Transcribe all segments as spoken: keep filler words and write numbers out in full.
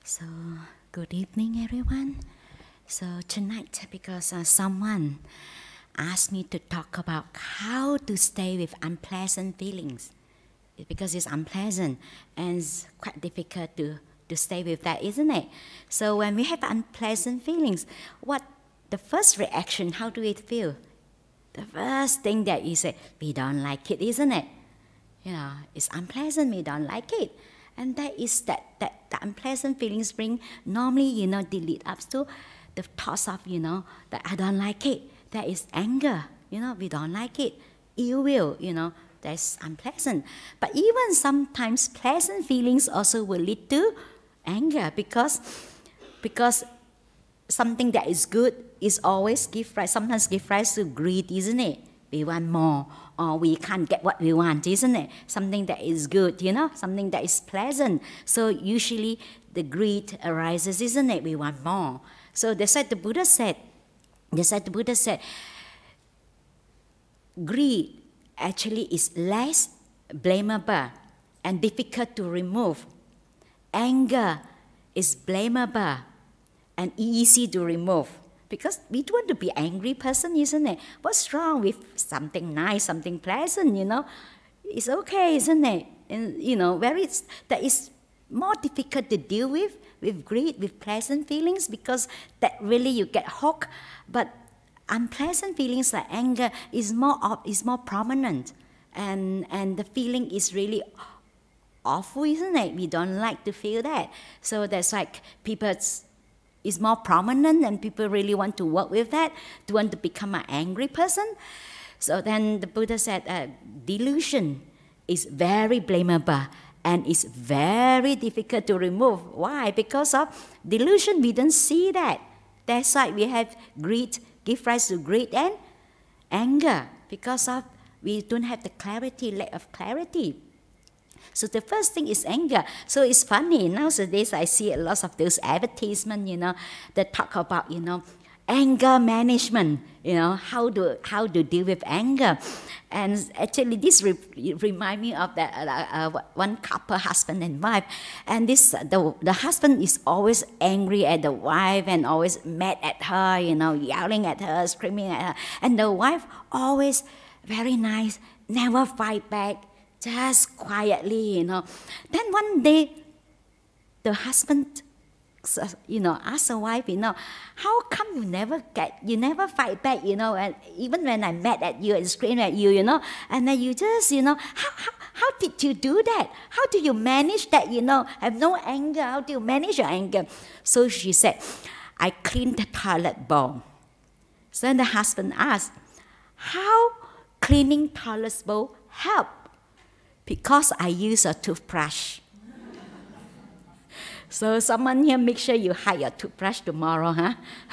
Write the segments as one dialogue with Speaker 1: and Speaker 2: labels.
Speaker 1: So, good evening, everyone. So, tonight, because uh, someone asked me to talk about how to stay with unpleasant feelings, because it's unpleasant and it's quite difficult to, to stay with that, isn't it? So, when we have unpleasant feelings, what the first reaction, how do we feel? The first thing that you say, we don't like it, isn't it? You know, it's unpleasant, we don't like it. And that is that, that the unpleasant feelings bring, normally, you know, they lead up to the thoughts of, you know, that I don't like it. That is anger, you know, we don't like it. Ill will, you know, that's unpleasant. But even sometimes pleasant feelings also will lead to anger because, because something that is good is always give rise, sometimes give rise to greed, isn't it? We want more, or we can't get what we want, isn't it? Something that is good, you know, something that is pleasant. So usually the greed arises, isn't it? We want more. So that's why the Buddha said, that's why the Buddha said, greed actually is less blamable and difficult to remove. Anger is blamable and easy to remove. Because we don't want to be an angry person, isn't it? What's wrong with something nice, something pleasant, you know? It's okay, isn't it? And, you know, where it's, that is more difficult to deal with, with greed, with pleasant feelings, because that really you get hooked. But unpleasant feelings like anger is more, is more prominent. And, and the feeling is really awful, isn't it? We don't like to feel that. So that's like people's is more prominent and people really want to work with that, to want to become an angry person. So then the Buddha said uh, delusion is very blamable and is very difficult to remove. Why? Because of delusion, we don't see that. That's why we have greed, give rise to greed and anger, because of we don't have the clarity, lack of clarity. So the first thing is anger. So it's funny, nowadays I see a lot of those advertisements, you know, that talk about, you know, anger management, you know, how to, how to deal with anger. And actually this re remind me of that uh, uh, one couple, husband and wife. And this, uh, the, the husband is always angry at the wife and always mad at her, you know, yelling at her, screaming at her. And the wife always very nice, never fight back. Just quietly, you know. Then one day, the husband, you know, asked the wife, you know, how come you never get, you never fight back, you know, and even when I'm mad at you and scream at you, you know, and then you just, you know, how, how, how did you do that? How do you manage that, you know, have no anger? How do you manage your anger? So she said, I cleaned the toilet bowl. So then the husband asked, how cleaning toilet bowl help? Because I use a toothbrush. So someone here, make sure you hide your toothbrush tomorrow, huh?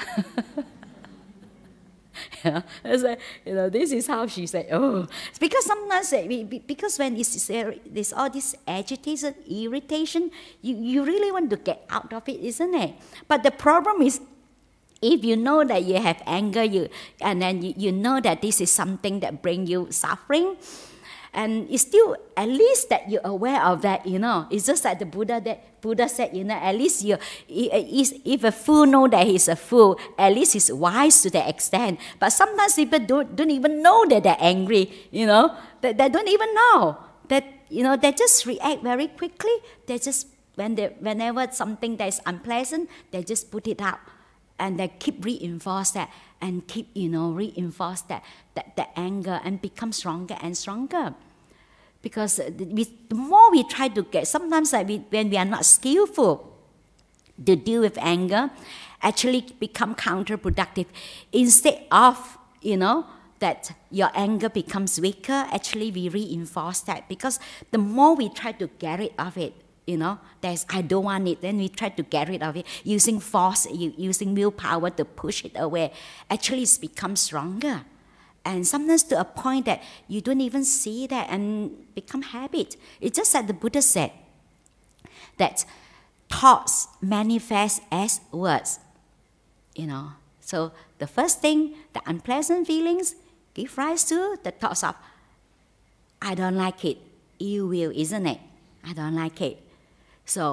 Speaker 1: Yeah, like, you know, this is how she said, oh. Because sometimes, we, because when it's, there's all this agitation, irritation, you, you really want to get out of it, isn't it? But the problem is, if you know that you have anger, you, and then you, you know that this is something that brings you suffering, and it's still, at least that you're aware of that, you know. It's just like the Buddha that Buddha said, you know, at least you, if a fool know that he's a fool, at least he's wise to that extent. But sometimes people don't, don't even know that they're angry, you know. They, they don't even know. That, you know, they just react very quickly. They just, when they, whenever something that is unpleasant, they just put it out. And they keep reinforce that and keep, you know, reinforce that, that, that anger and become stronger and stronger. Because we, the more we try to get, sometimes like we, when we are not skillful to deal with anger, actually become counterproductive. Instead of, you know, that your anger becomes weaker, actually we reinforce that. Because the more we try to get rid of it, you know, there's, I don't want it, then we try to get rid of it, using force, using willpower to push it away. Actually, it's become stronger. And sometimes to a point that you don't even see that and become habit. It's just like the Buddha said, that thoughts manifest as words, you know. So the first thing, the unpleasant feelings give rise to the thoughts of, I don't like it, ill will, isn't it? I don't like it. So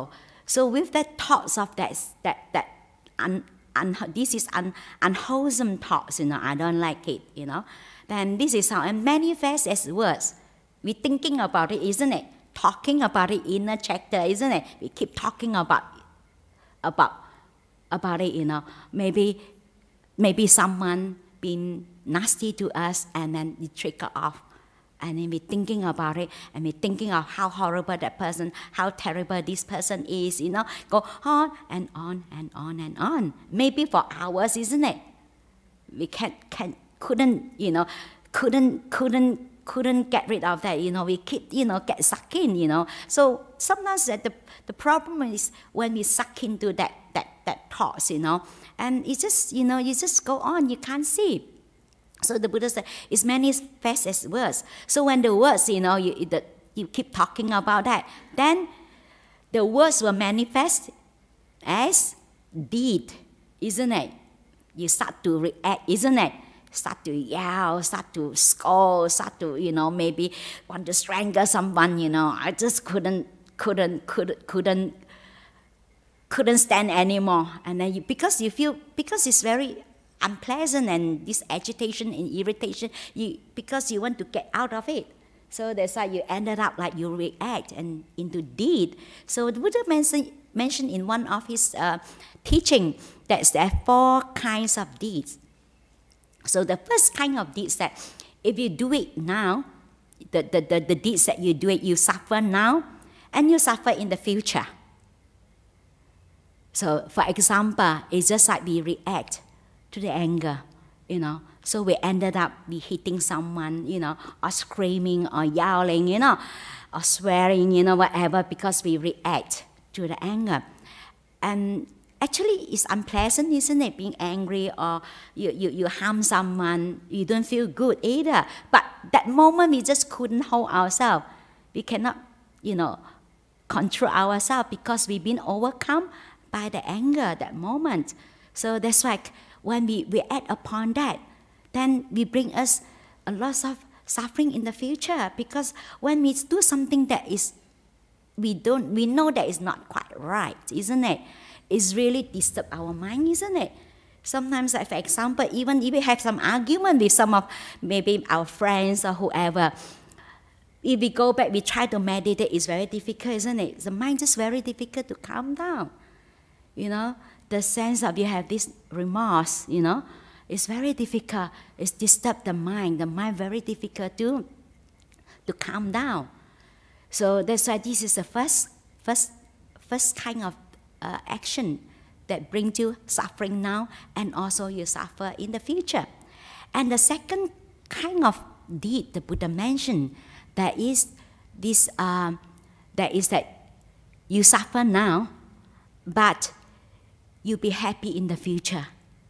Speaker 1: So with that thoughts of that, that, that un, un, this is un, unwholesome thoughts, you know, I don't like it, you know, then this is how it manifests as words. We're thinking about it, isn't it? Talking about it, inner chapter, isn't it? We keep talking about, about, about it, you know. Maybe, maybe someone been nasty to us, and then we trigger off. And then we're thinking about it, and we're thinking of how horrible that person, how terrible this person is, you know. Go on and on and on and on. Maybe for hours, isn't it? We can't, can't, couldn't, you know, couldn't, couldn't, couldn't get rid of that, you know. We keep, you know, get sucked in, you know. So sometimes that the, the problem is when we suck into that, that, that thoughts, you know. And it's just, you know, you just go on, you can't see. So the Buddha said, it's manifest as words. So when the words, you know, you, the, you keep talking about that, then the words will manifest as deed, isn't it? You start to react, isn't it? Start to yell, start to scold, start to, you know, maybe want to strangle someone, you know. I just couldn't, couldn't, couldn't, couldn't, couldn't stand anymore. And then you, because you feel, because it's very unpleasant and this agitation and irritation, you, because you want to get out of it. So that's why you ended up like you react and into deed. So the Buddha mentioned, mentioned in one of his uh, teaching that there are four kinds of deeds. So the first kind of deeds that if you do it now, the, the, the, the deeds that you do it, you suffer now and you suffer in the future. So for example, it's just like we react to the anger, you know. So we ended up be hitting someone, you know, or screaming or yelling, you know, or swearing, you know, whatever, because we react to the anger. And actually, it's unpleasant, isn't it? Being angry or you, you, you harm someone, you don't feel good either. But that moment, we just couldn't hold ourselves. We cannot, you know, control ourselves because we've been overcome by the anger that moment. So that's why when we, we act upon that, then we bring us a lot of suffering in the future, because when we do something that is, we don't, we know that is not quite right, isn't it? It's really disturb our mind, isn't it? Sometimes, like for example, even if we have some argument with some of maybe our friends or whoever, if we go back, we try to meditate, it's very difficult, isn't it? The mind is very difficult to calm down, you know? The sense of you have this remorse, you know, it's very difficult. It's disturb the mind. The mind very difficult to, to calm down. So that's why this is the first, first, first kind of uh, action that brings you suffering now, and also you suffer in the future. And the second kind of deed the Buddha mentioned, that is this, um, that is that you suffer now, but you'll be happy in the future.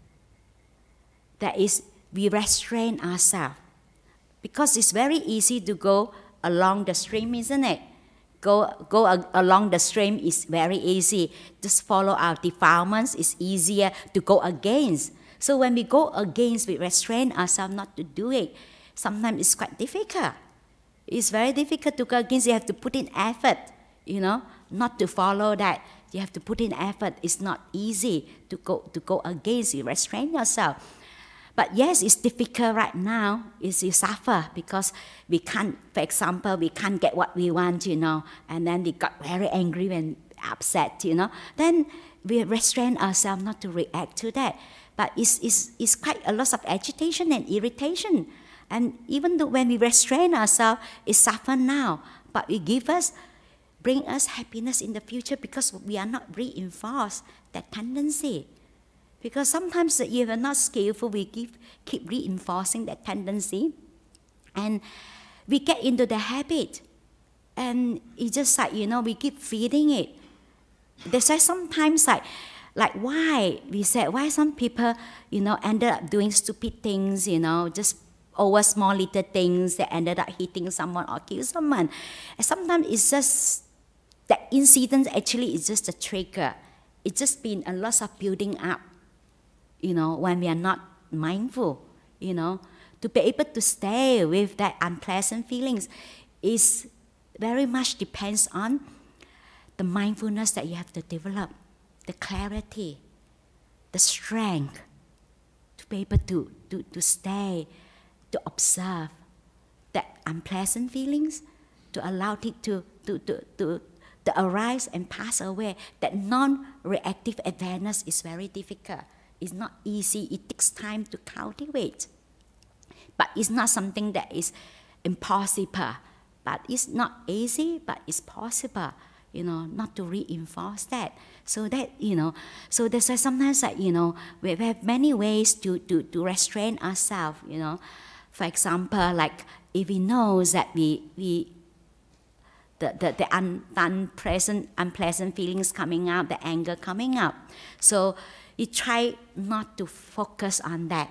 Speaker 1: That is, we restrain ourselves. Because it's very easy to go along the stream, isn't it? Go, go a, along the stream is very easy. Just follow our defilements. It's easier to go against. So when we go against, we restrain ourselves not to do it. Sometimes it's quite difficult. It's very difficult to go against. You have to put in effort, you know, not to follow that. You have to put in effort. It's not easy to go, to go against. You restrain yourself. But yes, it's difficult right now. Is you suffer because we can't, for example, we can't get what we want, you know, and then we got very angry and upset, you know. Then we restrain ourselves not to react to that. But it's, it's, it's quite a lot of agitation and irritation. And even though when we restrain ourselves, it suffer now. But it give us, bring us happiness in the future because we are not reinforced that tendency. Because sometimes if you're not skillful, we keep, keep reinforcing that tendency. And we get into the habit. And it's just like, you know, we keep feeding it. That's why sometimes like, like why, we said, why some people, you know, ended up doing stupid things, you know, just over small little things that ended up hitting someone or kill someone. And sometimes it's just, that incident actually is just a trigger. It's just been a lot of building up. You know, when we are not mindful, you know, to be able to stay with that unpleasant feelings is very much depends on the the mindfulness that you have to develop, the clarity, the strength to be able to, to, to stay, to observe that unpleasant feelings, to allow it to, to, to, to, to arise and pass away. That non-reactive awareness is very difficult. It's not easy. It takes time to cultivate. But it's not something that is impossible. But it's not easy, but it's possible, you know, not to reinforce that. So that, you know, so there's uh, sometimes that, you know, we have many ways to, to, to restrain ourselves, you know. For example, like if we know that we, we the, the, the un, unpleasant, unpleasant feelings coming up, the anger coming up. So you try not to focus on that,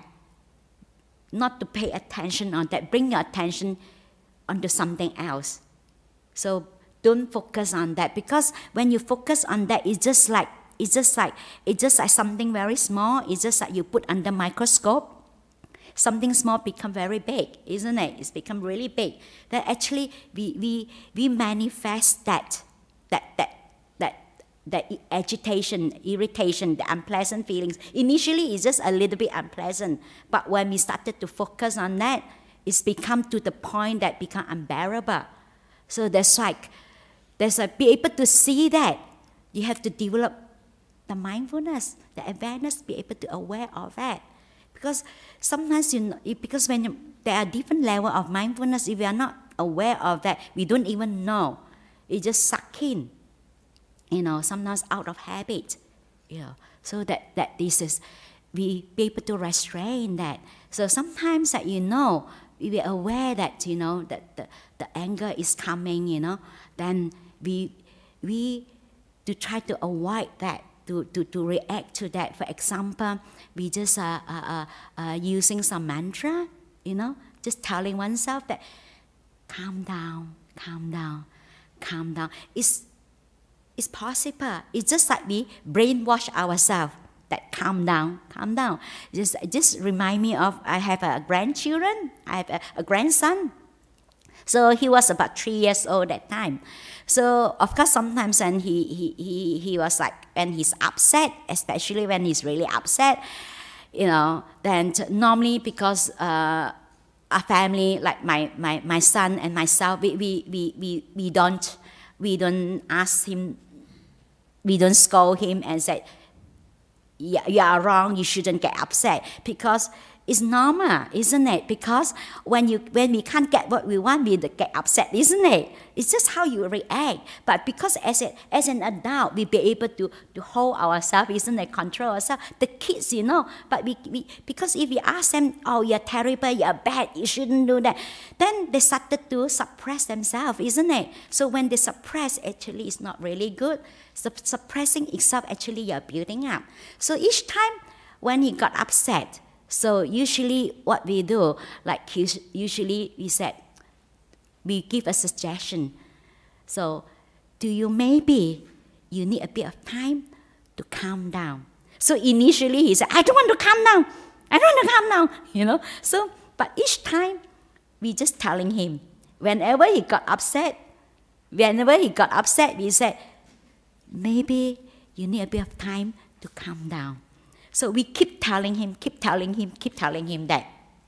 Speaker 1: not to pay attention on that, bring your attention onto something else. So don't focus on that, because when you focus on that, it's just like it's just like it's just like something very small. It's just like you put under microscope. Something small become very big, isn't it? It's become really big. That actually we we we manifest that that that that that agitation, irritation, the unpleasant feelings. Initially, it's just a little bit unpleasant, but when we started to focus on that, it's become to the point that become unbearable. So there's like, there's like, be able to see that. You have to develop the mindfulness, the awareness, be able to aware of that. Because sometimes, you know, because when you, there are different levels of mindfulness, if we are not aware of that, we don't even know. It just suck in, you know, sometimes out of habit, you know. So that, that this is, we be able to restrain that. So sometimes that, you know, we are aware that, you know, that the, the anger is coming, you know, then we, we to try to avoid that, to, to, to react to that. For example, we just uh, uh, uh, uh, using some mantra, you know, just telling oneself that, calm down, calm down, calm down. It's, it's possible. It's just like we brainwash ourselves. That calm down, calm down. Just, just remind me of, I have a grandchildren, I have a, a grandson. So he was about three years old at that time. So of course sometimes when he, he, he, he was like, when he's upset, especially when he's really upset, you know, then normally because uh, a family, like my, my, my son and myself, we, we, we, we, we, don't, we don't ask him, we don't scold him and say, Yeah, you are wrong, you shouldn't get upset, because it's normal, isn't it? Because when you when we can't get what we want, we get upset, isn't it? It's just how you react. But because as a, as an adult, we be able to, to hold ourselves, isn't it? Control ourselves. The kids, you know, but we, we because if we ask them, oh, you're terrible, you're bad, you shouldn't do that, then they started to suppress themselves, isn't it? So when they suppress, actually, it's not really good. So suppressing itself, actually, you're building up. So each time when he got upset, so usually what we do, like usually we said, we give a suggestion. So do you maybe, you need a bit of time to calm down. So initially he said, I don't want to calm down. I don't want to calm down, you know. So, but each time we just telling him, whenever he got upset, whenever he got upset, we said, maybe you need a bit of time to calm down. So we keep telling him, keep telling him, keep telling him that.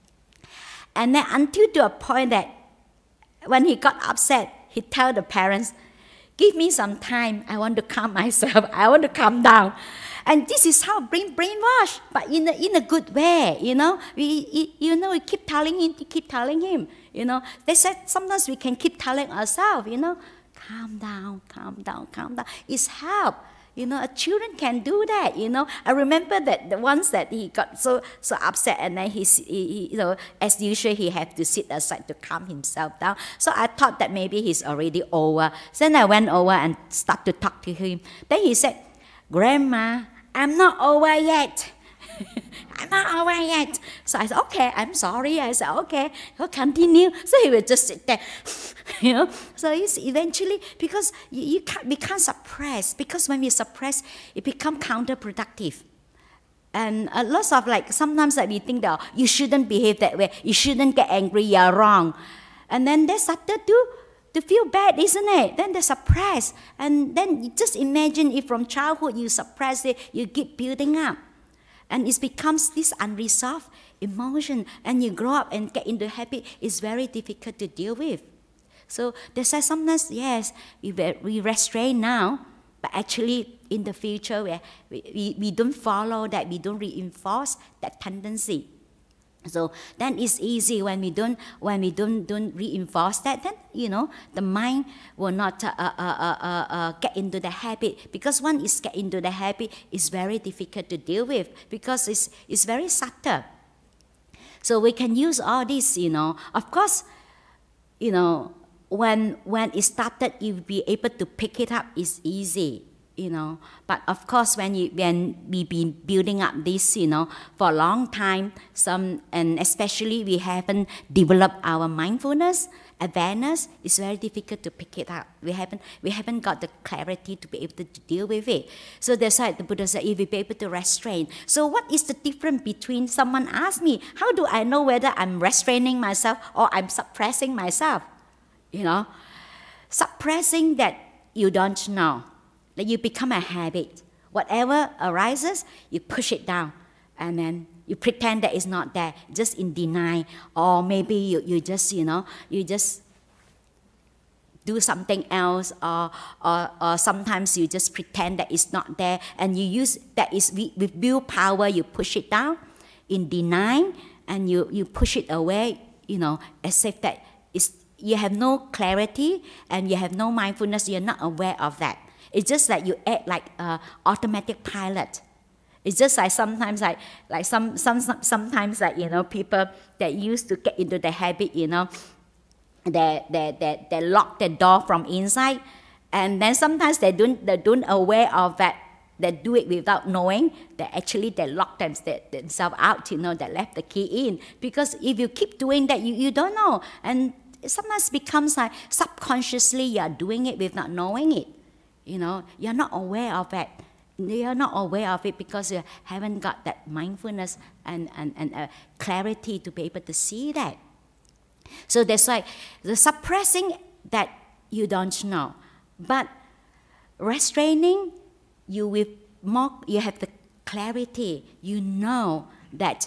Speaker 1: And then until to a point that when he got upset, he tell the parents, give me some time, I want to calm myself, I want to calm down. And this is how brain brainwash, but in a, in a good way, you know. We, you know, we keep telling him, keep telling him, you know. They said sometimes we can keep telling ourselves, you know, calm down, calm down, calm down. It's help. You know, a children can do that, you know. I remember that the ones that he got so so upset, and then he, he you know, as usual, he had to sit aside to calm himself down. So I thought that maybe he's already over. So then I went over and started to talk to him. Then he said, Grandma, I'm not over yet. I'm not over yet. So I said, okay, I'm sorry. I said, okay, he'll continue. So he would just sit there, you know. So it's eventually, because you, you can't, we can't suppress, because when we suppress, it becomes counterproductive. And a lot of like, sometimes like we think that you shouldn't behave that way, you shouldn't get angry, you're wrong. And then they started to, to feel bad, isn't it? Then they suppress. And then you just imagine if from childhood you suppress it, you keep building up. And it becomes this unresolved emotion. And you grow up and get into habit, it's very difficult to deal with. So they say sometimes, yes, we, we restrain now, but actually in the future, we, we, we don't follow that, we don't reinforce that tendency. So then it's easy when we don't when we don't don't reinforce that. Then you know the mind will not uh, uh, uh, uh, uh, get into the habit, because once it's get into the habit, it's very difficult to deal with because it's it's very subtle. So we can use all this, you know. Of course, you know when when it started, you'll be able to pick it up. It's easy. You know, but of course, when you when we've been building up this, you know, for a long time, some and especially we haven't developed our mindfulness, awareness, it's very difficult to pick it up. We haven't we haven't got the clarity to be able to deal with it. So that's why the Buddha said, if we be able to restrain. So what is the difference between someone asks me, how do I know whether I'm restraining myself or I'm suppressing myself? You know, suppressing that you don't know. That you become a habit. Whatever arises, you push it down. And then you pretend that it's not there, just in denial. Or maybe you, you just, you know, you just do something else. Or, or, or sometimes you just pretend that it's not there. And you use that is with willpower, you push it down in denial. And you, you push it away, you know, as if that it's, you have no clarity and you have no mindfulness. You're not aware of that. It's just like you act like an automatic pilot. It's just like sometimes like like some some sometimes like you know people that used to get into the habit, you know, they they they, they lock the door from inside, and then sometimes they don't they don't aware of that. They do it without knowing that actually they lock them, they, themselves out. You know, they left the key in, because if you keep doing that, you, you don't know, and it sometimes becomes like subconsciously you are doing it without knowing it. You know, you're not aware of it. You're not aware of it because you haven't got that mindfulness and, and, and uh, clarity to be able to see that. So that's why the suppressing that you don't know. But restraining, you with more, you have the clarity. You know that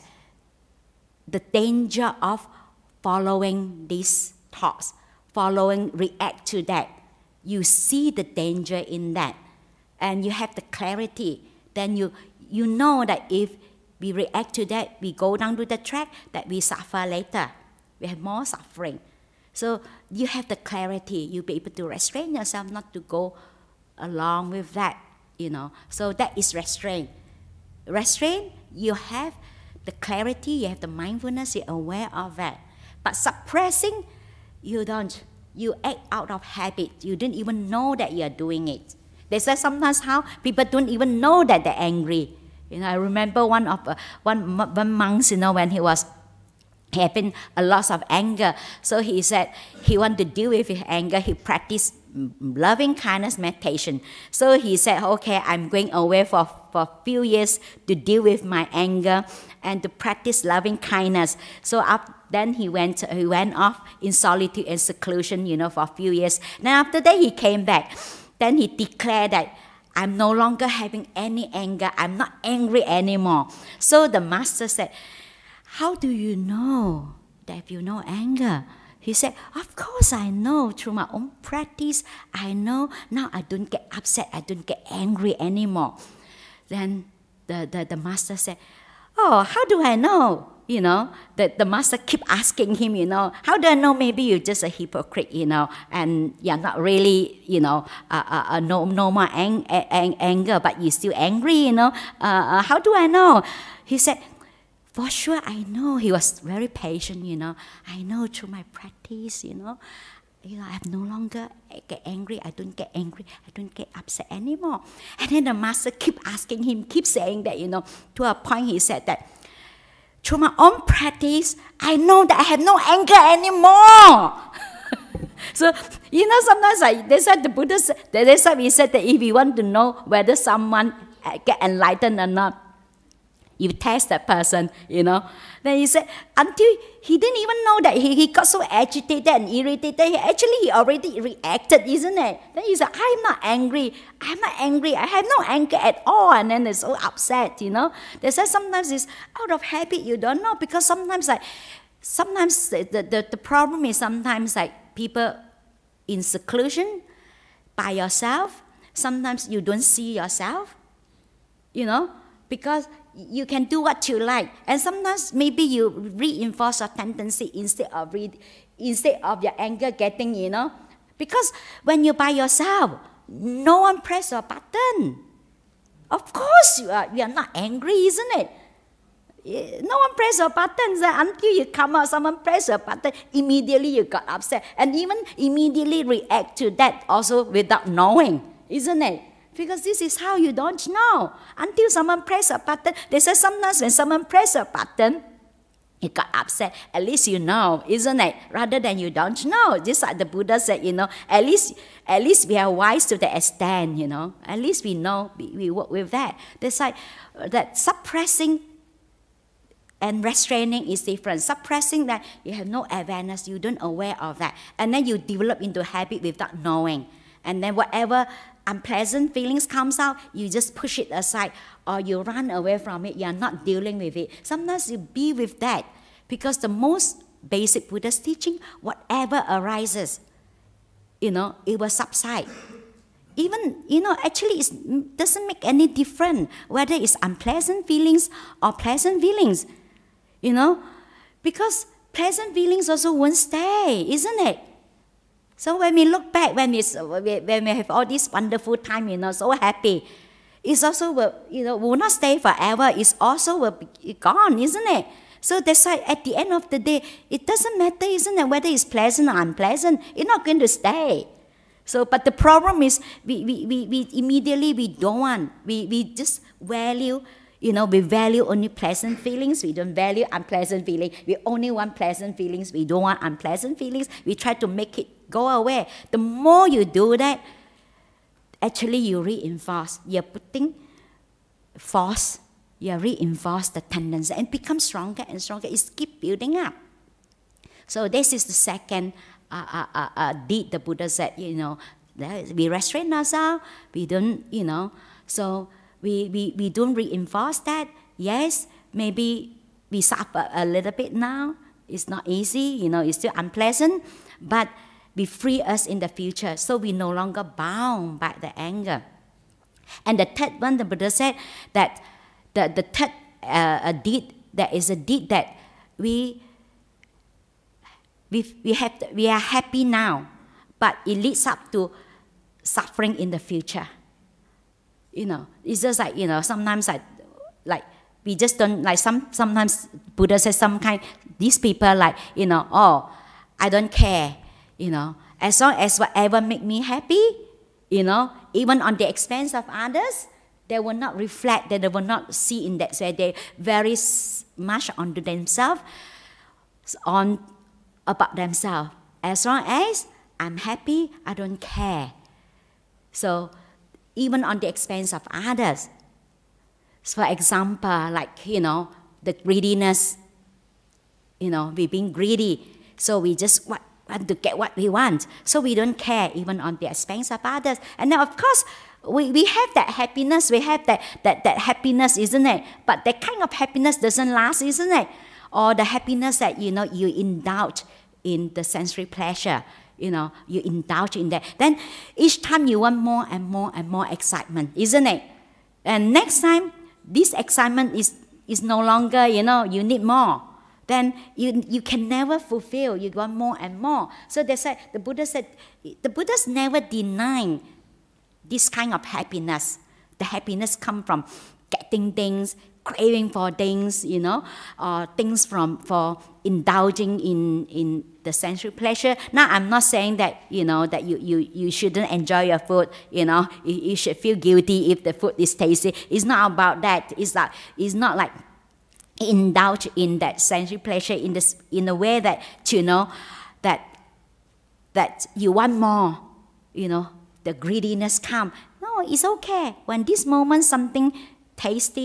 Speaker 1: the danger of following these thoughts, following, react to that. You see the danger in that, and you have the clarity. Then you you know that if we react to that, we go down to the track, that we suffer later. We have more suffering. So you have the clarity. You'll be able to restrain yourself not to go along with that, you know. So that is restraint. Restraint, you have the clarity, you have the mindfulness, you're aware of that. But suppressing, you don't. You act out of habit. You didn't even know that you're doing it. They say sometimes how people don't even know that they're angry. You know, I remember one of uh, one one monk, you know, when he was having a lot of anger. So he said he wanted to deal with his anger. He practiced loving kindness meditation. So he said, okay, I'm going away for, for a few years to deal with my anger and to practice loving kindness. So up, then he went he went off in solitude and seclusion, you know, for a few years. Then after that he came back. Then he declared that I'm no longer having any anger. I'm not angry anymore. So the master said, how do you know that you know anger? He said, of course I know through my own practice. I know now I don't get upset. I don't get angry anymore. Then the, the, the master said, oh, how do I know? You know, the, the master keep asking him, you know, how do I know maybe you're just a hypocrite, you know, and you're not really, you know, uh, uh, uh, no, no more ang- ang- anger, but you're still angry, you know. Uh, uh, how do I know? He said, for sure I know. He was very patient, you know. I know through my practice, you know. You know, I no longer get angry. I don't get angry. I don't get upset anymore. And then the master keep asking him, keep saying that, you know, to a point he said that, through my own practice, I know that I have no anger anymore. So, you know, sometimes like, they said the Buddha said, they said, he said that if you want to know whether someone get enlightened or not, You test that person, you know. Then he said, until he didn't even know that he, he got so agitated and irritated. He actually he already reacted, isn't it? Then he said, I'm not angry. I'm not angry. I have no anger at all. And then they're so upset, you know. They said sometimes it's out of habit, you don't know. Because sometimes like, sometimes the, the, the problem is sometimes like people in seclusion, by yourself. Sometimes you don't see yourself, you know, because you can do what you like. And sometimes maybe you reinforce your tendency instead of re- instead of your anger getting, you know. Because when you're by yourself, no one press your button. Of course you are, you are not angry, isn't it? No one press your buttons until you come out, someone press your button, immediately you got upset. And even immediately react to that also without knowing, isn't it? Because this is how you don't know. Until someone press a button, they say sometimes when someone press a button, you got upset. At least you know, isn't it? Rather than you don't know. Just like the Buddha said, you know, at least at least we are wise to the extent, you know. At least we know, we, we work with that. There's like that suppressing and restraining is different. Suppressing that, you have no awareness, you don't aware of that. And then you develop into habit without knowing. And then whatever unpleasant feelings comes out, you just push it aside or you run away from it. You're not dealing with it. Sometimes you be with that because the most basic Buddha's teaching, whatever arises, you know, it will subside. Even, you know, actually it doesn't make any difference whether it's unpleasant feelings or pleasant feelings, you know, because pleasant feelings also won't stay, isn't it? So when we look back, when we, when we have all this wonderful time, you know, so happy, it's also, will, you know, will not stay forever. It's also will be gone, isn't it? So that's why at the end of the day, it doesn't matter, isn't it, whether it's pleasant or unpleasant. It's not going to stay. So, but the problem is we, we, we, we immediately we don't want. We, we just value, you know, we value only pleasant feelings. We don't value unpleasant feelings. We only want pleasant feelings. We don't want unpleasant feelings. We try to make it go away. The more you do that, actually you reinforce. You're putting force. You reinforce the tendency and become stronger and stronger. It keeps building up. So this is the second uh, uh, uh, uh, deed the Buddha said, you know, we restrain ourselves, we don't, you know, so we, we, we don't reinforce that. Yes, maybe we suffer a little bit now. It's not easy, you know, it's still unpleasant, but we free us in the future, so we no longer bound by the anger. And the third one, the Buddha said that the, the third uh, a deed, that is a deed that we, we, we, have, we are happy now, but it leads up to suffering in the future. You know, it's just like, you know, sometimes like, like we just don't, like some, sometimes Buddha says some kind, these people like, you know, oh, I don't care. You know, as long as whatever make me happy, you know, even on the expense of others, they will not reflect, they will not see in that way. They very much onto themselves, on about themselves. As long as I'm happy, I don't care. So even on the expense of others. So for example, like, you know, the greediness, you know, we being greedy, so we just what. want to get what we want. So we don't care even on the expense of others. And now, of course, we, we have that happiness. We have that, that, that happiness, isn't it? But that kind of happiness doesn't last, isn't it? Or the happiness that, you know, you indulge in the sensory pleasure. You know, you indulge in that. Then each time you want more and more and more excitement, isn't it? And next time, this excitement is, is no longer, you know, you need more. Then you, you can never fulfill. You want more and more. So that's why the Buddha said, the Buddha's never denying this kind of happiness. The happiness comes from getting things, craving for things, you know, or things from for indulging in, in the sensual pleasure. Now, I'm not saying that, you know, that you, you, you shouldn't enjoy your food, you know, you, you should feel guilty if the food is tasty. It's not about that. It's, like, it's not like indulge in that sensory pleasure in this in a way that, you know, that that you want more, you know, the greediness come. No, it's okay. When this moment something tasty,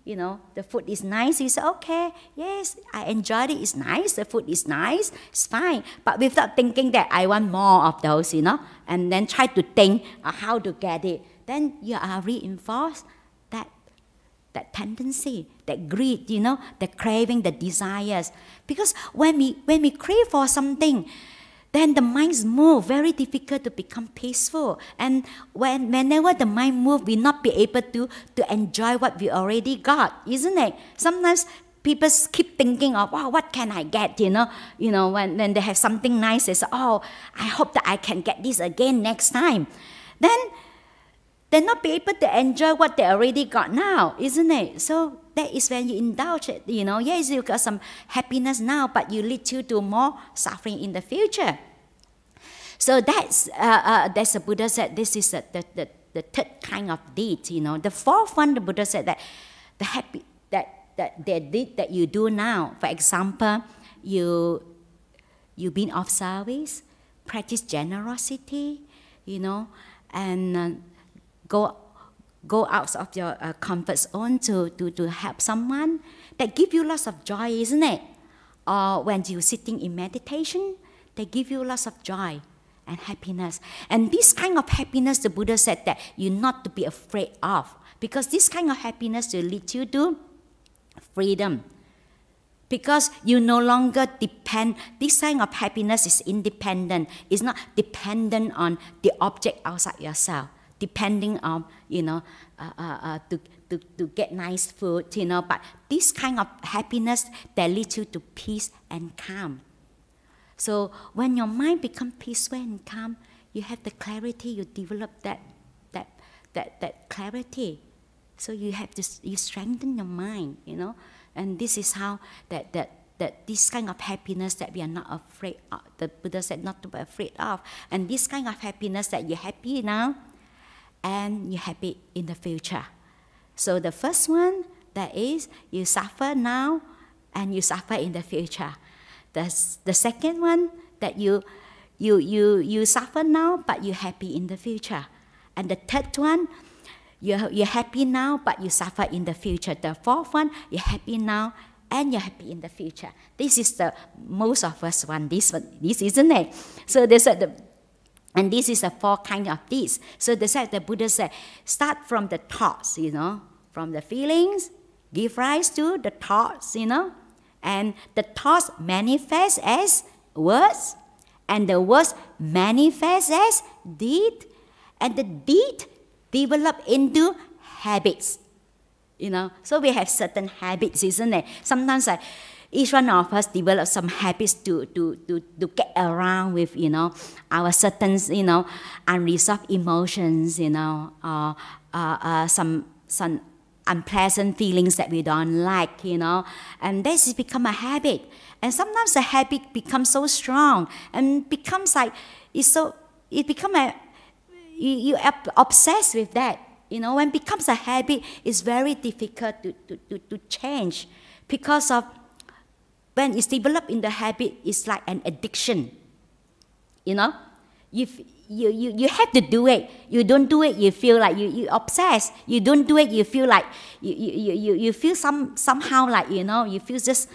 Speaker 1: you know, the food is nice, you say, okay, yes, I enjoyed it, it's nice, the food is nice, it's fine. But without thinking that I want more of those, you know, and then try to think uh, how to get it, then you are reinforced that, that tendency, that greed, you know, the craving, the desires. Because when we, when we crave for something, then the minds move, very difficult to become peaceful. And when, whenever the mind moves, we not be able to, to enjoy what we already got, isn't it? Sometimes people keep thinking of, wow, what can I get, you know? You know, when, when they have something nice, they say, oh, I hope that I can get this again next time. Then they're not be able to enjoy what they already got now, isn't it? So that is when you indulge it, you know. Yes, you got some happiness now, but you lead you to more suffering in the future. So that's, uh, uh, that's the Buddha said, this is the, the, the, the third kind of deed, you know. The fourth one, the Buddha said that the happy, that, that the deed that you do now, for example, you, you been of service, practice generosity, you know, and uh, go go out of your uh, comfort zone to, to, to help someone, that give you lots of joy, isn't it? Or when you're sitting in meditation, they give you lots of joy and happiness. And this kind of happiness, the Buddha said that you're not to be afraid of, because this kind of happiness will lead you to freedom. Because you no longer depend, this kind of happiness is independent. It's not dependent on the object outside yourself, depending on, you know, uh, uh, uh, to, to, to get nice food, you know. But this kind of happiness that leads you to peace and calm. So when your mind becomes peaceful and calm, you have the clarity, you develop that, that, that, that clarity. So you have to, you strengthen your mind, you know. And this is how that, that, that this kind of happiness that we are not afraid of, the Buddha said not to be afraid of. And this kind of happiness that you're happy now, and you're happy in the future. So the first one, that is, you suffer now, and you suffer in the future. The, the second one, that you, you, you, you suffer now, but you're happy in the future. And the third one, you're, you're happy now, but you suffer in the future. The fourth one, you're happy now, and you're happy in the future. This is the most of us want this one, this isn't it? So they said the And this is a four kind of deeds. So the, said, the Buddha said, start from the thoughts, you know, from the feelings, give rise to the thoughts, you know, and the thoughts manifest as words, and the words manifest as deed, and the deed develop into habits, you know. So we have certain habits, isn't it? Sometimes I, each one of us develop some habits to, to, to, to get around with, you know, our certain, you know, unresolved emotions, you know, or uh, uh, some, some unpleasant feelings that we don't like, you know, and this has become a habit. And sometimes the habit becomes so strong and becomes like, it's so, it becomes a, you, you are obsessed with that. You know, when it becomes a habit, it's very difficult to, to, to, to change, because of when it's developed in the habit, it's like an addiction. You know, you, you, you, you have to do it. You don't do it, you feel like you, you obsessed. You don't do it, you feel like, you, you, you, you feel some, somehow like, you know, you feel just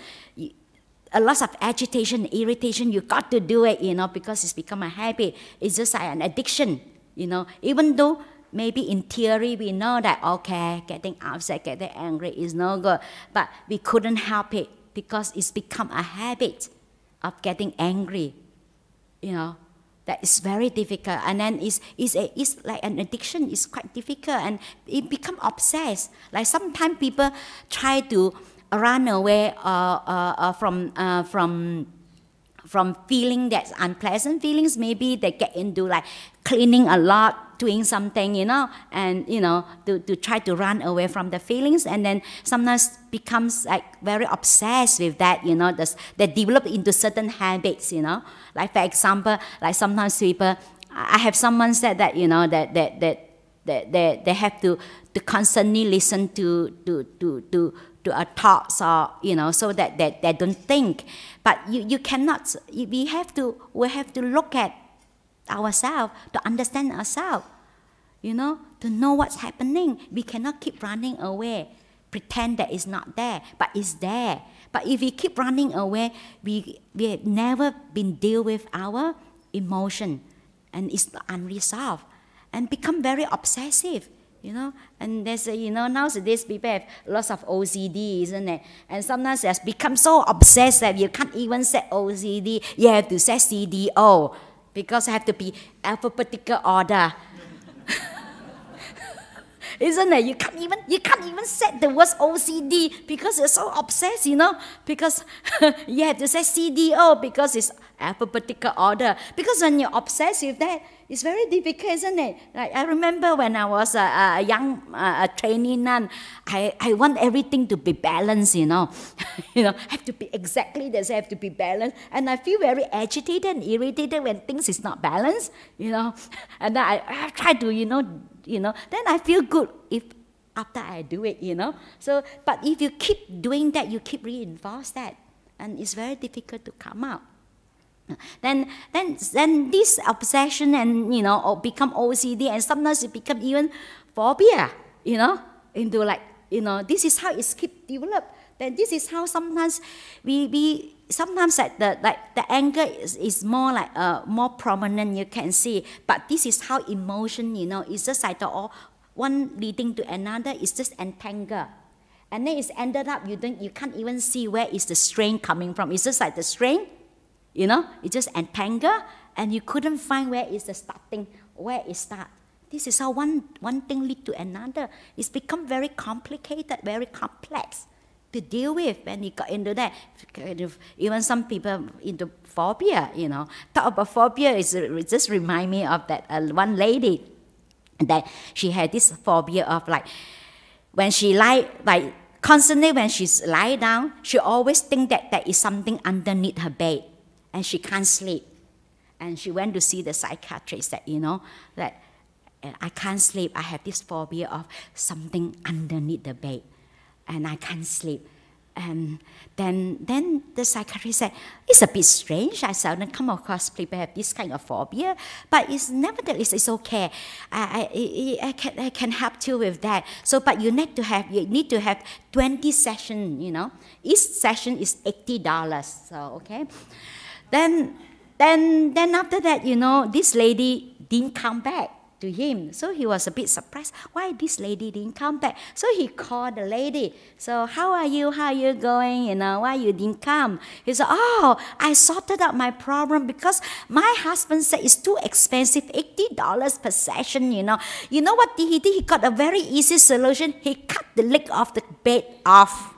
Speaker 1: a lot of agitation, irritation. You got to do it, you know, because it's become a habit. It's just like an addiction, you know, even though maybe in theory we know that, okay, getting upset, getting angry is no good, but we couldn't help it, because it's become a habit of getting angry, you know. That is very difficult, and then it's, it's, a, it's like an addiction. It's quite difficult, and it becomes obsessed. Like sometimes people try to run away uh, uh, uh, from, uh, from, from feeling that unpleasant feelings. Maybe they get into like cleaning a lot, doing something, you know, and, you know, to, to try to run away from the feelings, and then sometimes becomes like very obsessed with that, you know, this, they develop into certain habits, you know. Like, for example, like sometimes people, I have someone said that, you know, that, that, that, that they, they have to, to constantly listen to, to, to, to, to our thoughts, or, you know, so that they, they don't think. But you, you cannot, we have to, we have to look at ourselves, to understand ourselves, you know, to know what's happening. We cannot keep running away. pretend that it's not there, but it's there. But if we keep running away, we we have never been deal with our emotion, and it's unresolved, and become very obsessive, you know. And there's a, you know, nowadays people have lots of O C D, isn't it? And sometimes it's become so obsessed that you can't even set O C D. You have to set C D O because it have to be alphabetical order. Isn't it? You can't even you can't even set the words O C D because you're so obsessed, you know. Because you have to say C D O because it's alphabetical order. Because when you're obsessed with that, it's very difficult, isn't it? Like I remember when I was a, a young uh, a trainee nun, I, I want everything to be balanced, you know. you know, have to be exactly this, have to be balanced. And I feel very agitated and irritated when things is not balanced, you know. And then I, I try to, you know, you know, then I feel good if after I do it, you know. So, but if you keep doing that, you keep reinforce that, and it's very difficult to come out. Then, then, then this obsession and you know become O C D, and sometimes it become even phobia, you know, into like you know this is how it's keep developed. Then this is how sometimes we we sometimes like the like the anger is, is more like uh, more prominent, you can see. But this is how emotion, you know, it's just like the all one leading to another. It's just entangled, and then it's ended up you don't you can't even see where is the strain coming from. It's just like the strain, you know, it just entangled, and you couldn't find where is the starting, where it start. This is how one one thing lead to another. It's become very complicated, very complex to deal with when you got into that. Even some people into phobia, you know. Talk about phobia, is it just remind me of that uh, one lady that she had this phobia of like, when she lie, like constantly when she's lie down, she always think that there is something underneath her bed, and she can't sleep. And she went to see the psychiatrist that, you know, that I can't sleep. I have this phobia of something underneath the bed, and I can't sleep. And then, then the psychiatrist said, it's a bit strange. I seldom come across people have this kind of phobia, but it's nevertheless it's okay. I, I, I, can, I can help you with that. So, but you need to have you need to have twenty sessions. You know, each session is eighty dollars. So, okay. Then, then, then after that, you know, this lady didn't come back to him. So he was a bit surprised. Why this lady didn't come back? So he called the lady. So, how are you? How are you going? You know, why you didn't come? He said, oh, I sorted out my problem because my husband said it's too expensive, eighty dollars per session, you know. You know what he did? He got a very easy solution. He cut the leg of the bed off.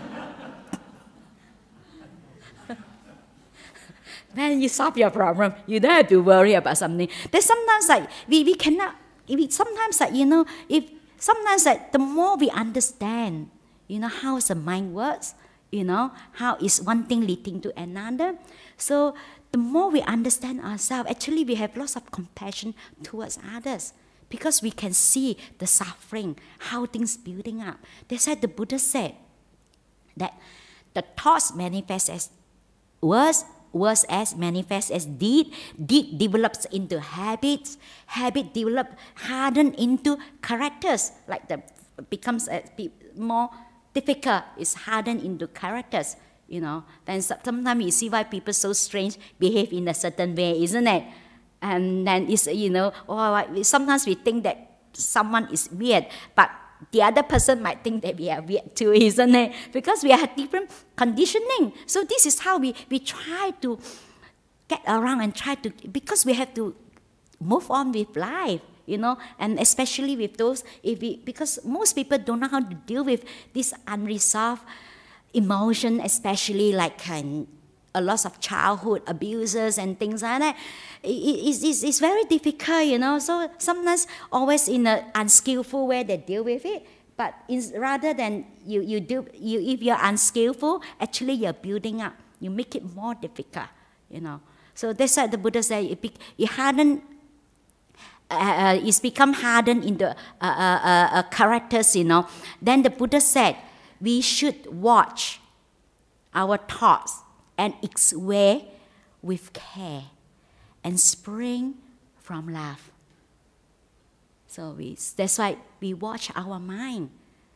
Speaker 1: Then you solve your problem. You don't have to worry about something. There's sometimes like we, we cannot. We, sometimes like you know, if sometimes like the more we understand, you know, how the mind works, you know, how is one thing leading to another. So the more we understand ourselves, actually we have lots of compassion towards others because we can see the suffering, how things building up. That's why the Buddha said that the thoughts manifest as words. Words as manifest as deed, deed develops into habits, habit develop harden into characters, like the becomes a, more difficult, is hardened into characters, you know. Then sometimes you see why people so strange behave in a certain way, isn't it? And then it's, you know, oh, sometimes we think that someone is weird, but the other person might think that we are weird too, isn't it? Because we have different conditioning. So this is how we, we try to get around and try to, because we have to move on with life, you know, and especially with those, if we, because most people don't know how to deal with this unresolved emotion, especially like um, a lot of childhood abuses and things like that. It, it, it's, it's very difficult, you know. So sometimes always in an unskillful way they deal with it. But it's rather than you, you do, you, if you're unskillful, actually you're building up. You make it more difficult, you know. So that's why the Buddha said it, it harden, uh, it's become hardened into uh, uh, uh, uh, characters, you know. Then the Buddha said we should watch our thoughts and its way with care and spring from love. So we, that's why we watch our mind.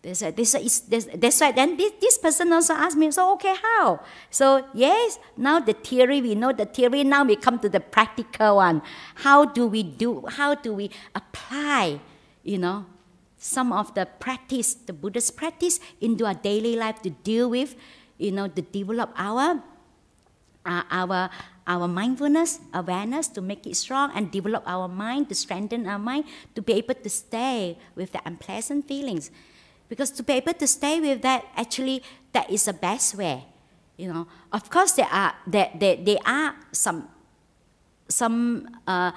Speaker 1: That's why, this is, that's, that's why then this, this person also asked me, so okay, how? So yes, now the theory, we know the theory, now we come to the practical one. How do we do, how do we apply, you know, some of the practice, the Buddhist practice into our daily life to deal with, you know, to develop our, uh, our, our mindfulness, awareness, to make it strong and develop our mind, to strengthen our mind, to be able to stay with the unpleasant feelings. Because to be able to stay with that, actually, that is the best way. You know, of course, there are there, there, there are some some uh,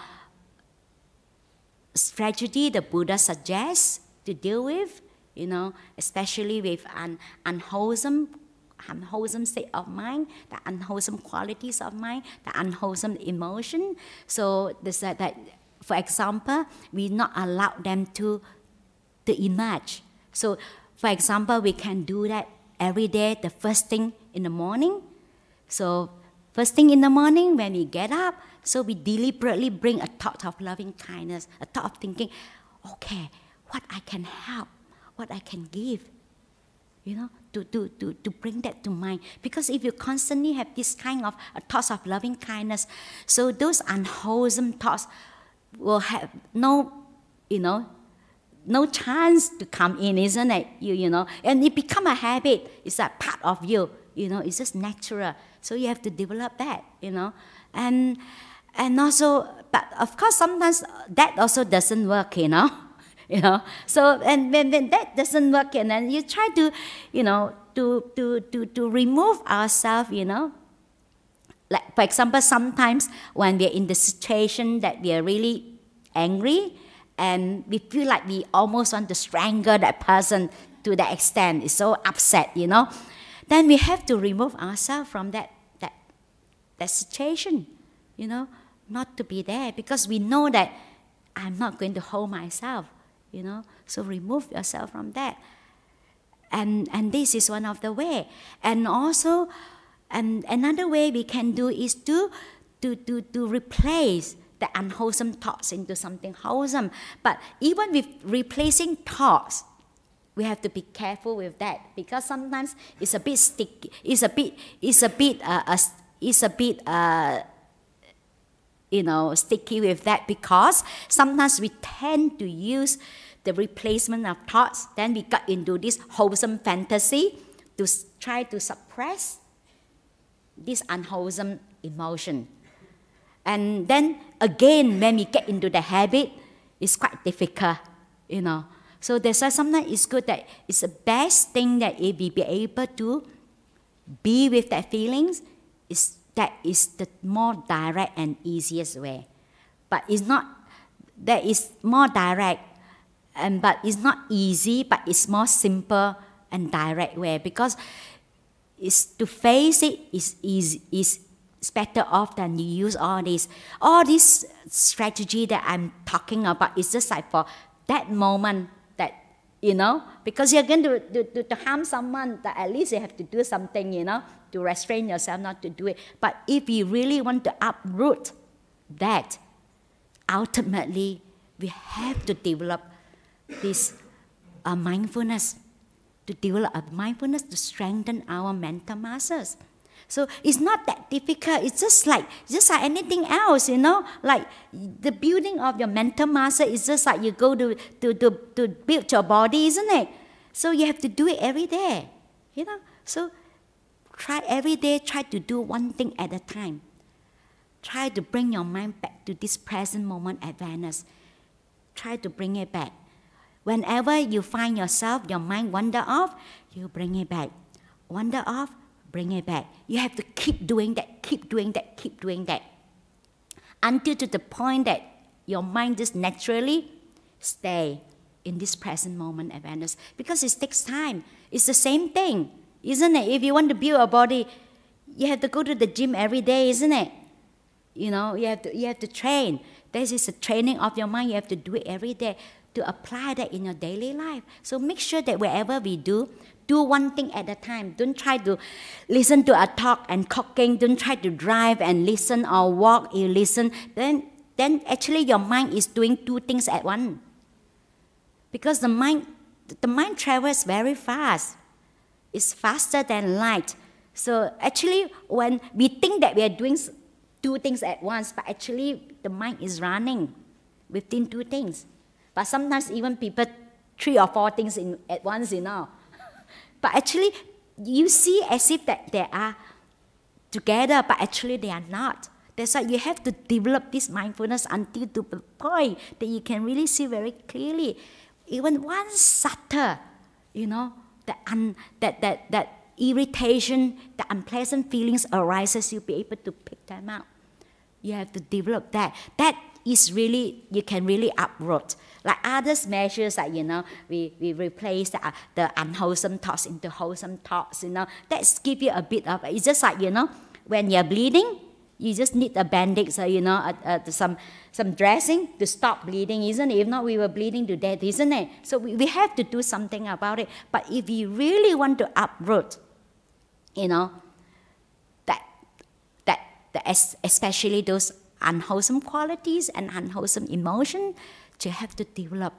Speaker 1: strategy the Buddha suggests to deal with. You know, especially with an unwholesome, unwholesome state of mind, the unwholesome qualities of mind, the unwholesome emotion. So this that, that for example, we not allow them to to emerge. So, for example, we can do that every day, the first thing in the morning. So, first thing in the morning when we get up, so we deliberately bring a thought of loving kindness, a thought of thinking, okay, what I can help, what I can give, you know, to, to, to, to bring that to mind. Because if you constantly have this kind of uh, thoughts of loving kindness, so those unwholesome thoughts will have no, you know, no chance to come in, isn't it? You, you know, and it become a habit. It's a part of you, you know. It's just natural. So you have to develop that, you know, and and also, but of course, sometimes that also doesn't work, you know, you know. So and when, when that doesn't work, and then you try to, you know, to to to to remove ourselves, you know. Like for example, sometimes when we're in the situation that we are really angry, and we feel like we almost want to strangle that person to that extent, it's so upset, you know, then we have to remove ourselves from that, that, that situation, you know, not to be there, because we know that I'm not going to hold myself, you know, so remove yourself from that. And, and this is one of the way. And also, and another way we can do is to, to, to, to replace the unwholesome thoughts into something wholesome. But even with replacing thoughts, we have to be careful with that, because sometimes it's a bit sticky. It's a bit. It's a bit. Uh, uh, it's a bit. Uh, you know, sticky with that, because sometimes we tend to use the replacement of thoughts. Then we got into this wholesome fantasy to try to suppress this unwholesome emotion. And then again, when we get into the habit, it's quite difficult, you know. So that's why sometimes it's good that it's the best thing that if we be able to be with that feelings, is that is the more direct and easiest way. But it's not, that is more direct, and but it's not easy, but it's more simple and direct way, because it's to face it is easy, is it's better off than you use all this. All this strategy that I'm talking about is just like for that moment that, you know, because you're going to, to, to harm someone, that at least you have to do something, you know, to restrain yourself not to do it. But if you really want to uproot that, ultimately, we have to develop this uh, mindfulness, to develop a mindfulness to strengthen our mental muscles. So it's not that difficult. It's just like just like anything else, you know. Like the building of your mental muscle is just like you go to, to, to, to build your body, isn't it? So you have to do it every day, you know. So try every day, try to do one thing at a time. Try to bring your mind back to this present moment awareness. Try to bring it back. Whenever you find yourself, your mind wander off, you bring it back. Wander off, bring it back. You have to keep doing that, keep doing that, keep doing that. Until to the point that your mind just naturally stay in this present moment awareness. Because it takes time. It's the same thing, isn't it? If you want to build a body, you have to go to the gym every day, isn't it? You know, you have to, you have to train. This is a training of your mind. You have to do it every day to apply that in your daily life. So make sure that wherever we do, do one thing at a time. Don't try to listen to a talk and cooking. Don't try to drive and listen or walk. You listen. Then, then actually your mind is doing two things at once. Because the mind, the mind travels very fast. It's faster than light. So actually, when we think that we are doing two things at once, but actually the mind is running within two things. But sometimes even people three or four things in, at once, you know. But actually, you see as if that they are together, but actually they are not. That's why you have to develop this mindfulness until to the point that you can really see very clearly. Even one subtle, you know, that, un, that, that, that irritation, the unpleasant feelings arises, you'll be able to pick them out. You have to develop that. That is really, you can really uproot. Like others measures, like, you know, we, we replace the, uh, the unwholesome thoughts into wholesome thoughts, you know. That's give you a bit of, it's just like, you know, when you're bleeding, you just need a bandage, so, you know, uh, uh, some, some dressing to stop bleeding, isn't it? If not, we were bleeding to death, isn't it? So we, we have to do something about it. But if you really want to uproot, you know, that, that, that especially those unwholesome qualities and unwholesome emotion, you have to develop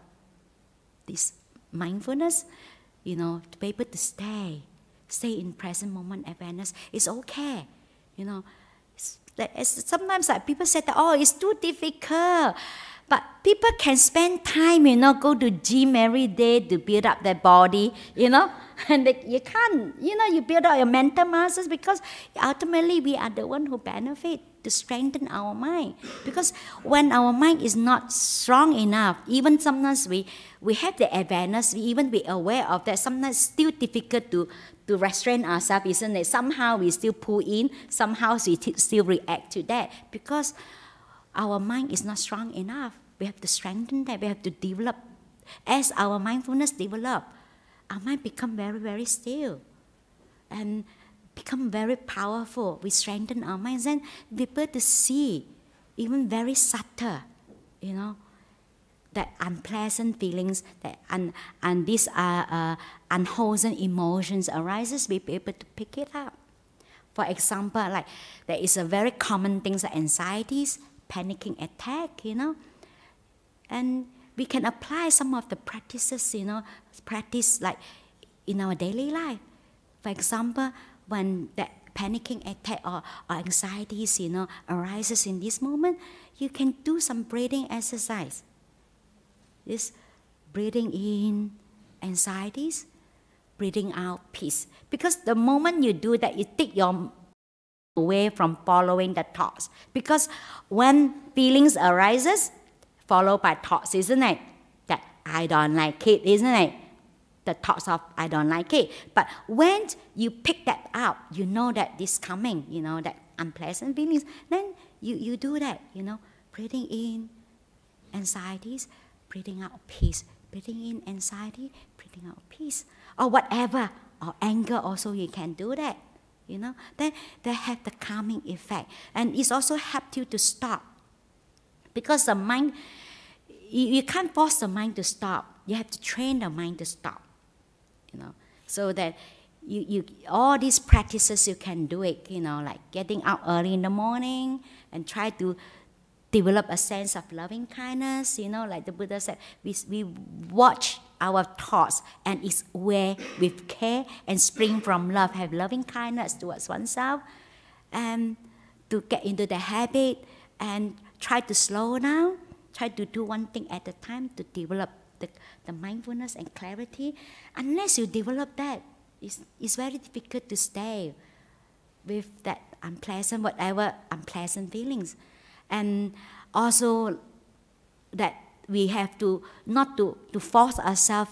Speaker 1: this mindfulness, you know, to be able to stay, stay in present moment awareness. It's okay, you know. It's, it's, sometimes like people say that, oh, it's too difficult. But people can spend time, you know, go to gym every day to build up their body, you know. And they, you can't, you know, you build up your mental muscles because ultimately we are the one who benefit to strengthen our mind. Because when our mind is not strong enough, even sometimes we, we have the awareness, we even be aware of that, sometimes it's still difficult to, to restrain ourselves, isn't it? Somehow we still pull in, somehow we t- still react to that because our mind is not strong enough. We have to strengthen that, we have to develop. As our mindfulness develop, our mind become very, very still and become very powerful. We strengthen our minds and we're able to see, even very subtle, you know, that unpleasant feelings, that un, and these uh, uh, unwholesome emotions arises, we're able to pick it up. For example, like there is a very common things like anxieties, panicking attack, you know, and we can apply some of the practices, you know, practice like in our daily life. For example, when that panicking attack or, or anxieties, you know, arises in this moment, you can do some breathing exercise. This breathing in anxieties, breathing out peace. Because the moment you do that, you take your away from following the thoughts. Because when feelings arises, followed by thoughts, isn't it? That I don't like it, isn't it? The thoughts of I don't like it. But when you pick that up, you know that this coming, you know, that unpleasant feelings, then you, you do that, you know, breathing in anxieties, breathing out peace, breathing in anxiety, breathing out peace, or whatever, or anger also you can do that, you know. Then they have the calming effect. And it's also helped you to stop. Because the mind, you, you can't force the mind to stop. You have to train the mind to stop. You know, so that you, you all these practices you can do it, you know, like getting out early in the morning and try to develop a sense of loving kindness, you know, like the Buddha said, we, we watch our thoughts and it's where with care and spring from love, have loving kindness towards oneself, and to get into the habit and try to slow down, try to do one thing at a time to develop The, the mindfulness and clarity. Unless you develop that, it's, it's very difficult to stay with that unpleasant, whatever unpleasant feelings. And also that we have to, not to, to force ourselves,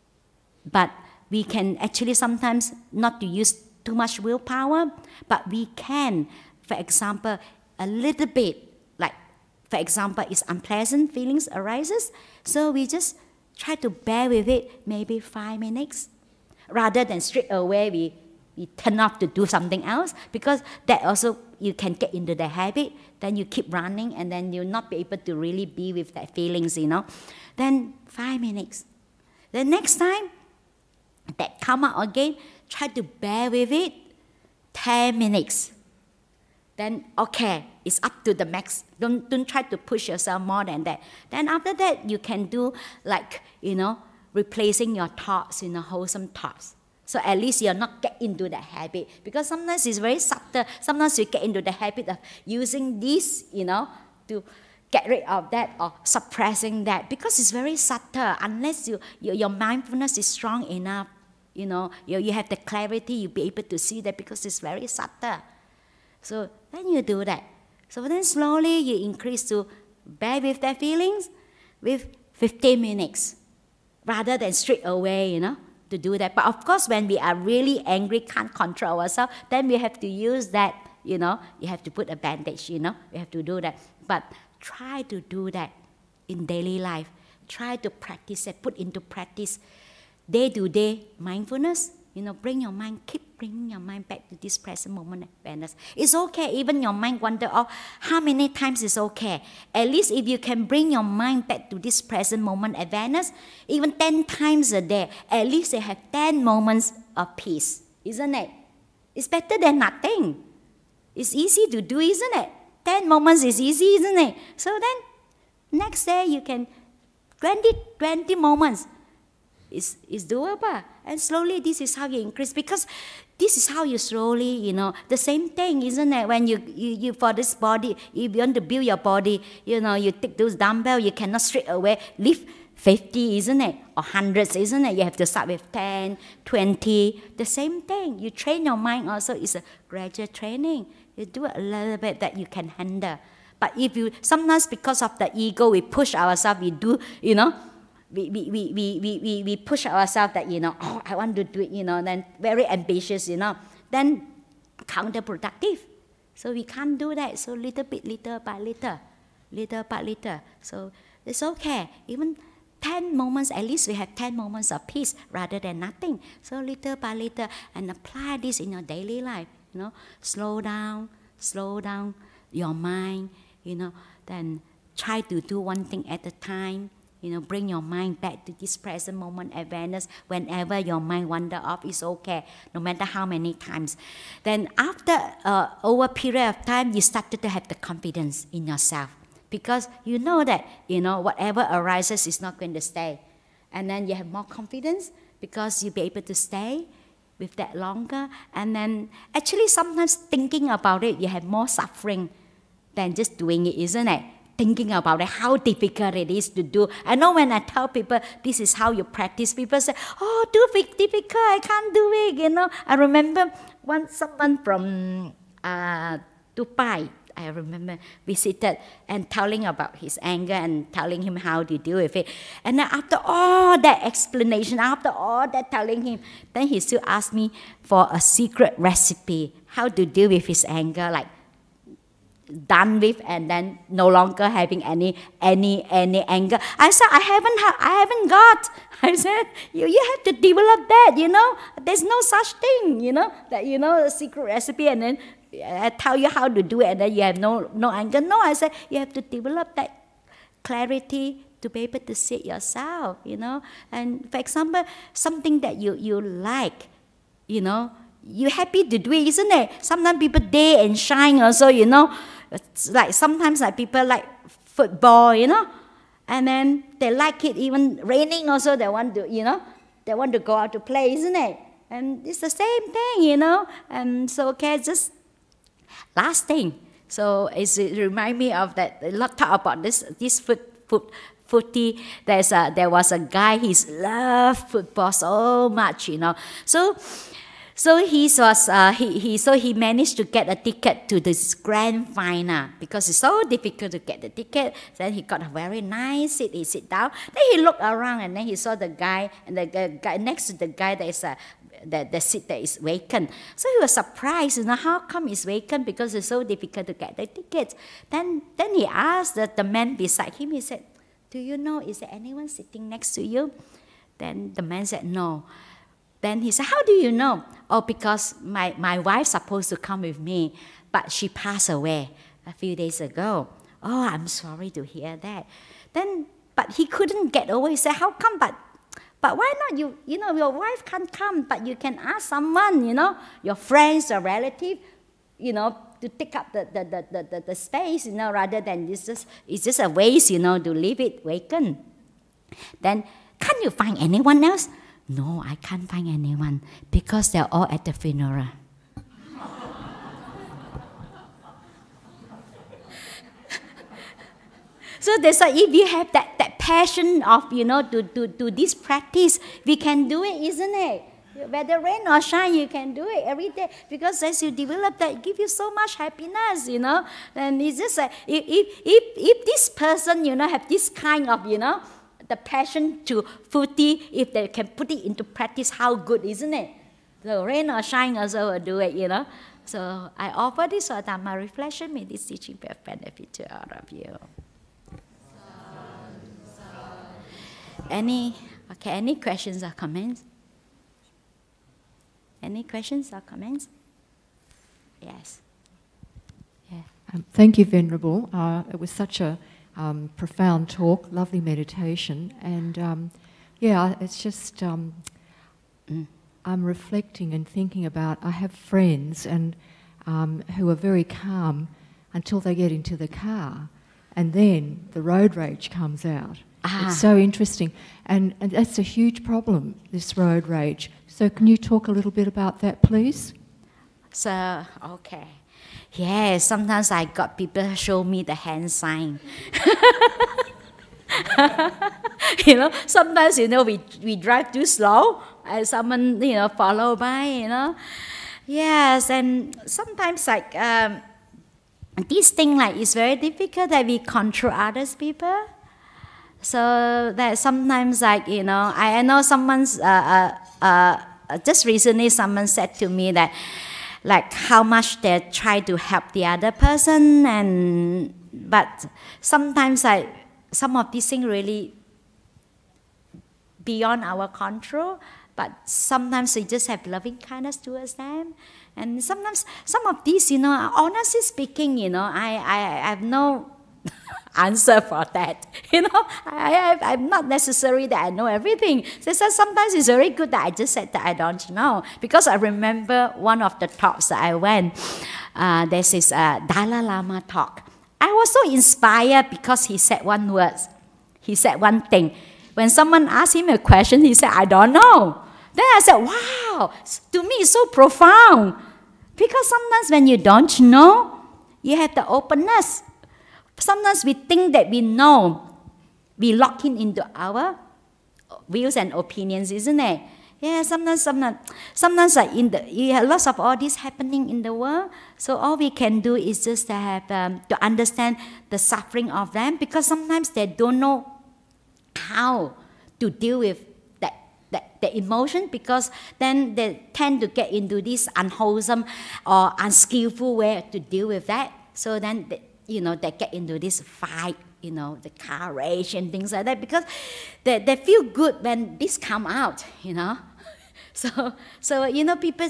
Speaker 1: but we can actually sometimes not to use too much willpower, but we can, for example, a little bit, like, for example, it's unpleasant feelings arises, so we just try to bear with it maybe five minutes, rather than straight away we, we turn off to do something else, because that also you can get into the habit, then you keep running and then you'll not be able to really be with that feelings, you know. Then five minutes. The next time that come out again, try to bear with it, ten minutes. Then, okay, it's up to the max. Don't, don't try to push yourself more than that. Then after that, you can do like, you know, replacing your thoughts, you know, wholesome thoughts. So at least you're not get into that habit. Because sometimes it's very subtle. Sometimes you get into the habit of using this, you know, to get rid of that or suppressing that. Because it's very subtle. Unless you, you your mindfulness is strong enough, you know, you, you have the clarity, you'll be able to see that because it's very subtle. So then you do that. So then slowly you increase to bear with their feelings with fifteen minutes. Rather than straight away, you know, to do that. But of course, when we are really angry, can't control ourselves, then we have to use that, you know, you have to put a bandage, you know, we have to do that. But try to do that in daily life. Try to practice it, put into practice. Day-to-day mindfulness, you know, bring your mind, keep bringing your mind back to this present moment awareness. It's okay, even your mind wander off. How many times is okay? At least if you can bring your mind back to this present moment awareness, even ten times a day, at least you have ten moments of peace, isn't it? It's better than nothing. It's easy to do, isn't it? ten moments is easy, isn't it? So then, next day you can, twenty, twenty moments. Is, is doable. And slowly this is how you increase, because this is how you slowly, you know, the same thing, isn't it? When you, you, you for this body, if you want to build your body, you know, you take those dumbbells, you cannot straight away lift fifty, isn't it? Or hundreds, isn't it? You have to start with ten, twenty. The same thing. You train your mind also. It's a gradual training. You do it a little bit that you can handle. But if you, sometimes because of the ego, we push ourselves, we do, you know, We, we, we, we, we, we push ourselves that, you know, oh, I want to do it, you know, then very ambitious, you know, then counterproductive. So we can't do that. So little bit, little by little, little by little. So it's okay. Even ten moments, at least we have ten moments of peace rather than nothing. So little by little, and apply this in your daily life, you know, slow down, slow down your mind, you know, then try to do one thing at a time. You know, bring your mind back to this present moment awareness. Whenever your mind wander off, it's okay, no matter how many times. Then after uh, over a period of time, you started to have the confidence in yourself. Because you know that, you know, whatever arises is not going to stay. And then you have more confidence because you'll be able to stay with that longer. And then actually sometimes thinking about it, you have more suffering than just doing it, isn't it? Thinking about it, how difficult it is to do. I know when I tell people this is how you practice, people say, oh, too difficult, I can't do it, you know. I remember one someone from uh, Dubai, I remember, visited and telling about his anger and telling him how to deal with it. And then after all that explanation, after all that telling him, then he still asked me for a secret recipe, how to deal with his anger, like done with, and then no longer having any any any anger. I said, I haven't ha- I haven't got. I said, you you have to develop that, you know. There's no such thing, you know, that, you know, a secret recipe and then I tell you how to do it and then you have no no anger. No, I said you have to develop that clarity to be able to see it yourself, you know. And for example, something that you you like, you know, you're happy to do it, isn't it? Sometimes people day and shine also, you know. It's like sometimes like people like football, you know, and then they like it even raining also, they want to, you know, they want to go out to play, isn't it? And it's the same thing, you know. And so, okay, just last thing. So it's, it reminds me of that, a lot talk about this, this foot, foot, footy. There's a, there was a guy, he loved football so much, you know. So, So he was uh, he, he so he managed to get a ticket to this grand final because it's so difficult to get the ticket. Then he got a very nice seat. He sit down. Then he looked around and then he saw the guy and the, the guy next to the guy there is a the, the seat that is vacant. So he was surprised, you know, how come it's vacant, because it's so difficult to get the tickets. Then then he asked the, the man beside him. He said, "Do you know, is there anyone sitting next to you?" Then the man said, "No." Then he said, "How do you know?" "Oh, because my, my wife's supposed to come with me, but she passed away a few days ago." "Oh, I'm sorry to hear that." Then, but he couldn't get over. He said, "How come? But, but why not? You, you know, your wife can't come, but you can ask someone, you know, your friends or relative, you know, to take up the, the, the, the, the, the space, you know, rather than it's just, it's just a waste, you know, to leave it vacant." Then can't you find anyone else? No, I can't find anyone because they're all at the funeral. So that's why if you have that, that passion of, you know, to, to, to this practice, we can do it, isn't it? Whether rain or shine, you can do it every day. Because as you develop that, it gives you so much happiness, you know. And it's just like, if, if, if, if this person, you know, have this kind of, you know, the passion to Phuti, if they can put it into practice, how good, isn't it? So rain or shine also will do it, you know. So I offer this for Dharma reflection. May this teaching be of benefit to all of you. Any, okay, any questions or comments? Any questions or comments? Yes.
Speaker 2: Yeah. Um, thank you, Venerable. Uh, it was such a um, profound talk, lovely meditation, and um, yeah, it's just um, mm. I'm reflecting and thinking about. I have friends and um, who are very calm until they get into the car, and then the road rage comes out. Ah. It's so interesting, and, and that's a huge problem, this road rage. So can you talk a little bit about that, please?
Speaker 1: So, okay. Yeah, sometimes I got people show me the hand sign. You know, sometimes, you know, we, we drive too slow, and someone, you know, follow by, you know. Yes, and sometimes, like, um, this thing, like, is very difficult that we control others people. So that sometimes, like, you know, I, I know someone's, uh, uh, uh, just recently someone said to me that, like, how much they try to help the other person, and, but sometimes, like, some of these things really beyond our control, but sometimes we just have loving kindness towards them. And sometimes, some of these, you know, honestly speaking, you know, I, I, I have no answer for that. You know, I, I, I'm not necessary that I know everything. So sometimes it's very good that I just said that I don't know. Because I remember one of the talks that I went, uh, there's this uh, Dalai Lama talk. I was so inspired because he said one word. He said one thing. When someone asked him a question, he said, I don't know. Then I said, wow, to me it's so profound. Because sometimes when you don't know, you have the openness. Sometimes we think that we know. We lock in into our views and opinions, isn't it? Yeah, sometimes, sometimes, sometimes like in the, you have lots of all this happening in the world. So all we can do is just to have um, to understand the suffering of them, because sometimes they don't know how to deal with that, that the emotion, because then they tend to get into this unwholesome or unskillful way to deal with that. So then, they, you know, they get into this fight, you know, the car rage and things like that, because they, they feel good when this come out, you know. So, so you know, people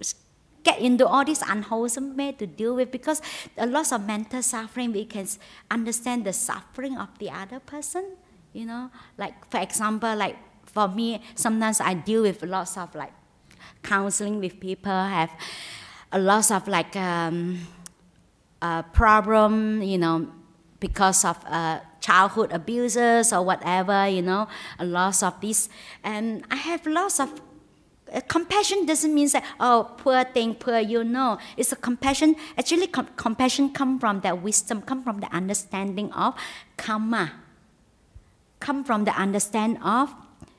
Speaker 1: get into all this unwholesome way to deal with, because a lot of mental suffering, we can understand the suffering of the other person, you know. Like, for example, like for me, sometimes I deal with lots of like counseling with people, have a lot of like um, a problem, you know, because of uh, childhood abuses or whatever, you know, a lot of this. And I have lots of uh, compassion doesn't mean that, oh, poor thing, poor you, know. It's a compassion. Actually, com compassion comes from that wisdom, come from the understanding of karma, come from the understanding of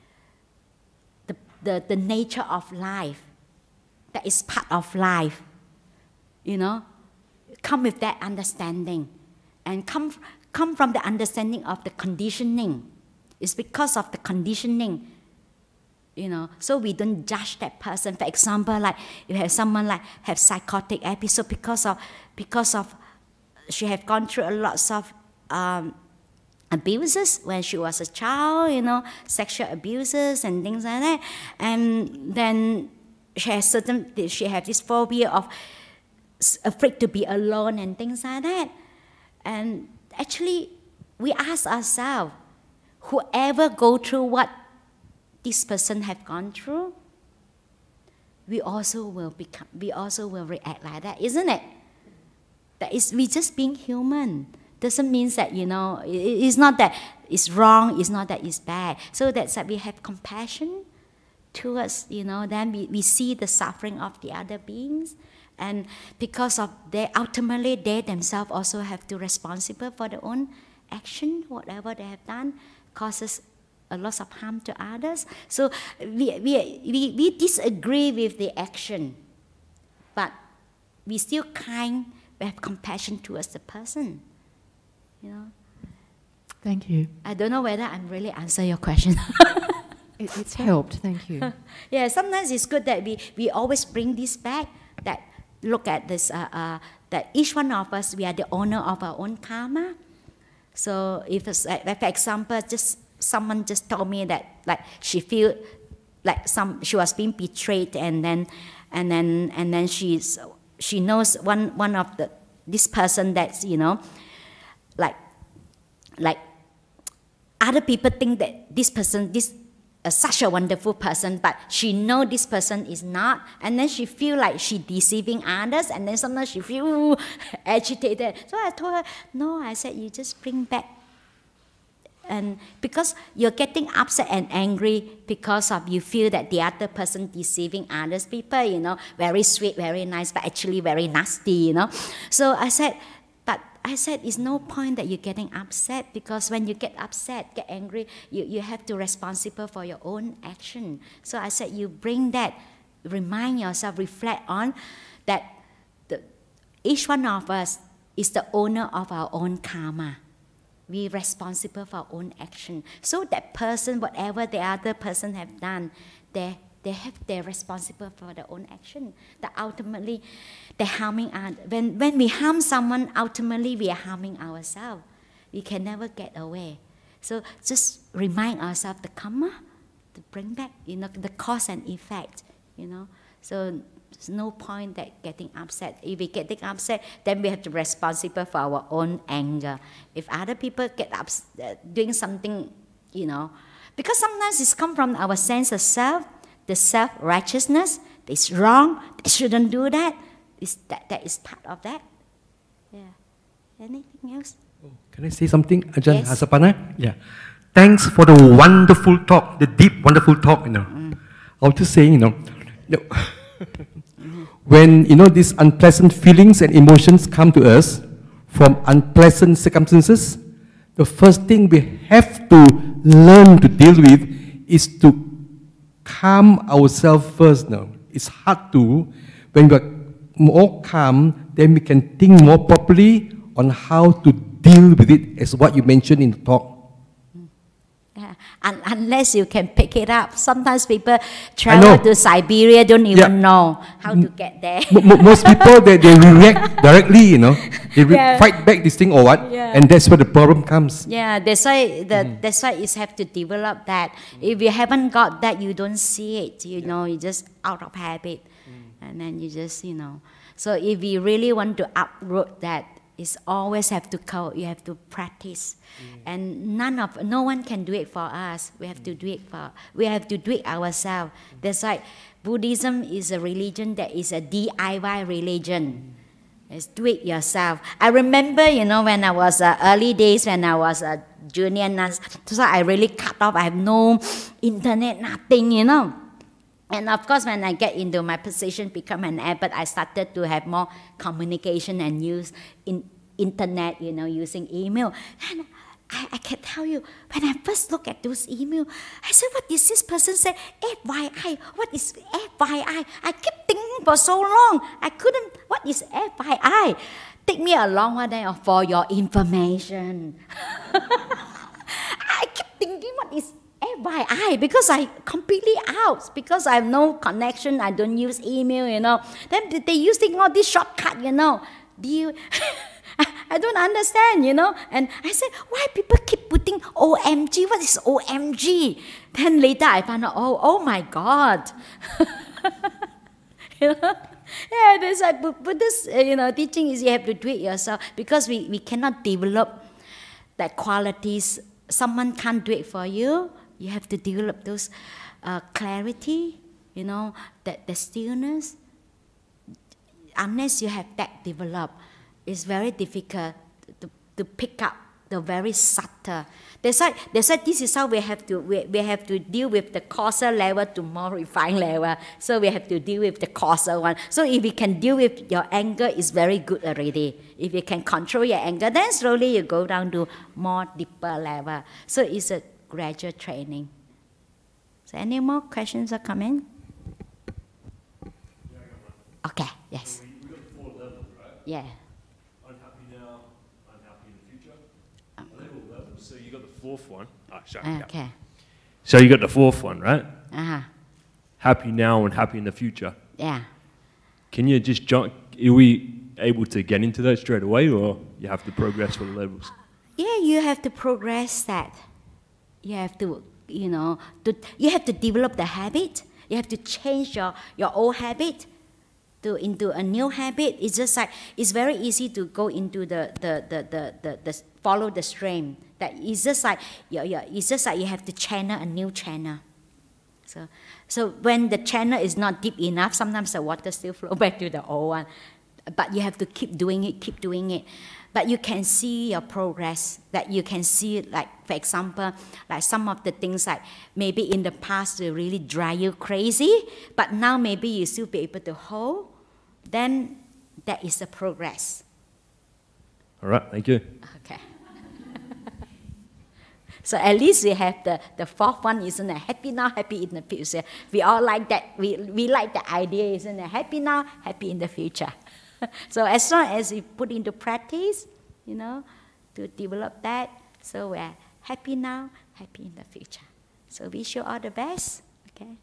Speaker 1: the, the, the nature of life, that is part of life, you know. Come with that understanding. And come, come from the understanding of the conditioning. It's because of the conditioning, you know. So we don't judge that person. For example, like you have someone like have psychotic episode because of because of she have gone through a lot of um, abuses when she was a child, you know, sexual abuses and things like that. And then she has certain she have this phobia of afraid to be alone and things like that. And actually, we ask ourselves, whoever go through what this person have gone through, we also will become, we also will react like that, isn't it? That is, we just being human. doesn't mean that, you know, it, it's not that it's wrong, it's not that it's bad. So that's that we have compassion towards, you know, then we, we see the suffering of the other beings. And because of they, ultimately they themselves also have to be responsible for their own action, whatever they have done causes a lot of harm to others. So we, we, we, we disagree with the action, but we still kind, we have compassion towards the person, you know.
Speaker 2: Thank you.
Speaker 1: I don't know whether I'm really answering your question.
Speaker 2: it, it's helped, thank you.
Speaker 1: Yeah, sometimes it's good that we, we always bring this back, that look at this, uh, uh, that each one of us, we are the owner of our own karma. So if, it's like, like for example, just someone just told me that like she feel like some she was being betrayed, and then and then and then she's she knows one one of the this person that's, you know, like like other people think that this person this uh, such a wonderful person, but she know this person is not, and then she feel like she deceiving others, and then sometimes she feel ooh, agitated. So I told her, no, I said you just bring back. And because you're getting upset and angry because of you feel that the other person deceiving others people, you know, very sweet, very nice, but actually very nasty, you know. So I said, but I said, it's no point that you're getting upset, because when you get upset, get angry, you, you have to be responsible for your own action. So I said, you bring that, remind yourself, reflect on that the, each one of us is the owner of our own karma. We're responsible for our own action. So that person, whatever the other person have done, they they have they're responsible for their own action. That ultimately they're harming us. When when we harm someone, ultimately we are harming ourselves. We can never get away. So just remind ourselves the karma to bring back, you know, the cause and effect, you know. So there's no point that getting upset. If we getting upset, then we have to be responsible for our own anger. If other people get upset, doing something, you know, because sometimes it's come from our sense of self, the self-righteousness. It's wrong. They shouldn't do that. It's that. That is part of that. Yeah. Anything else?
Speaker 3: Oh, can I say something, Ajahn
Speaker 1: Yes.
Speaker 3: Hasapana? Yeah. Thanks for the wonderful talk, the deep, wonderful talk. You know, mm. I was just saying, you know. You know when, you know, these unpleasant feelings and emotions come to us from unpleasant circumstances, the first thing we have to learn to deal with is to calm ourselves first. Now, it's hard to. When we're more calm, then we can think more properly on how to deal with it, as what you mentioned in the talk.
Speaker 1: Yeah. Un unless you can pick it up. Sometimes people travel to Siberia, don't even yeah. know how to get there.
Speaker 3: Most people, they, they react directly, you know. They re yeah. fight back this thing or what, yeah. and that's where the problem comes.
Speaker 1: Yeah, that's why, the, mm. that's why you have to develop that. If you haven't got that, you don't see it, you yeah. know, you just out of habit. Mm. And then you just, you know. So if you really want to uproot that, it's always have to go, you have to practice. Mm. And none of, no one can do it for us. We have mm. to do it for, we have to do it ourselves. Mm. That's why Buddhism is a religion that is a D I Y religion. Mm. It's do it yourself. I remember, you know, when I was uh, early days, when I was a junior nurse, so I really cut off. I have no internet, nothing, you know. And of course, when I get into my position, become an abbot, I started to have more communication and use in internet, you know, using email. And I, I can tell you, when I first look at those emails, I said, what is this person say? F Y I, what is F Y I? I kept thinking for so long, I couldn't, what is F Y I? Take me a long while then for your information. I kept thinking, what is F Y I, because I completely out, because I have no connection, I don't use email, you know. Then they using all this shortcut, you know. Do you, I don't understand, you know. And I said, why people keep putting O M G? What is O M G? Then later I found out, oh, oh my God. You know? Yeah, there's like, but this, you know, teaching is you have to do it yourself, because we, we cannot develop that qualities. Someone can't do it for you. You have to develop those uh, clarity, you know, that the stillness. Unless you have that developed, it's very difficult to, to pick up the very subtle. They said, they said this is how we have to we, we have to deal with the coarser level to more refined level. So we have to deal with the coarser one. So if you can deal with your anger, it's very good already. If you can control your anger, then slowly you go down to more deeper level. So it's a gradual training. So any more questions or comments? Okay, yes.
Speaker 4: So we, we got four levels, right?
Speaker 1: Yeah.
Speaker 4: Unhappy now, unhappy in the future. Level levels. So you got the fourth one. Ah, sorry.
Speaker 1: Okay.
Speaker 4: Yeah. So you got the fourth one, right?
Speaker 1: Uh-huh.
Speaker 4: Happy now and happy in the future.
Speaker 1: Yeah.
Speaker 4: Can you just jump? Are we able to get into that straight away, or you have to progress for the levels?
Speaker 1: Yeah, you have to progress that. You have to, you know, to, you have to develop the habit. You have to change your, your old habit to into a new habit. It's just like, it's very easy to go into the, the, the, the, the, the follow the stream. That it's just like, yeah, yeah, it's just like you have to channel a new channel. So, so when the channel is not deep enough, sometimes the water still flow back to the old one. But you have to keep doing it, keep doing it. But you can see your progress, that you can see, like, for example, like some of the things like maybe in the past they really drive you crazy, but now maybe you still be able to hold, then that is a progress.
Speaker 4: All right, thank you.
Speaker 1: Okay. So at least we have the, the fourth one, isn't it? Happy now, happy in the future. We all like that. We, we like the idea, isn't it? Happy now, happy in the future. So as long as we put into practice, you know, to develop that, so we're happy now, happy in the future. So wish you all the best, okay?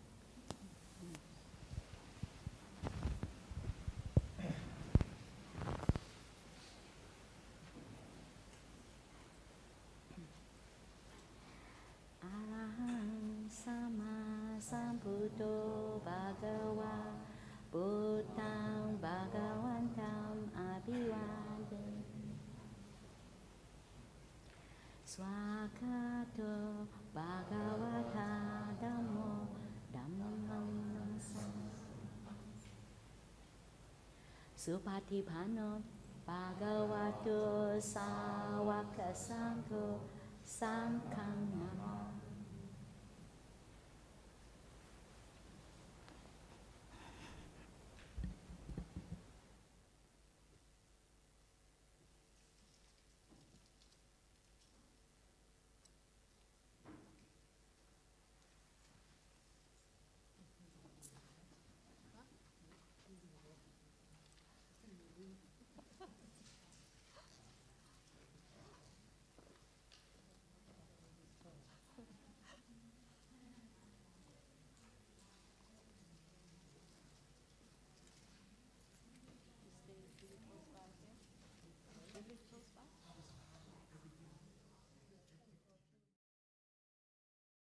Speaker 1: Arahang sama sambuddho bhagava Buddhang Bhagavantam Abhivadan Swakato Bhagavata Dhammo Dhammam Namsam Supatipano Bhagavato Sawaka Sangho Sangham Namo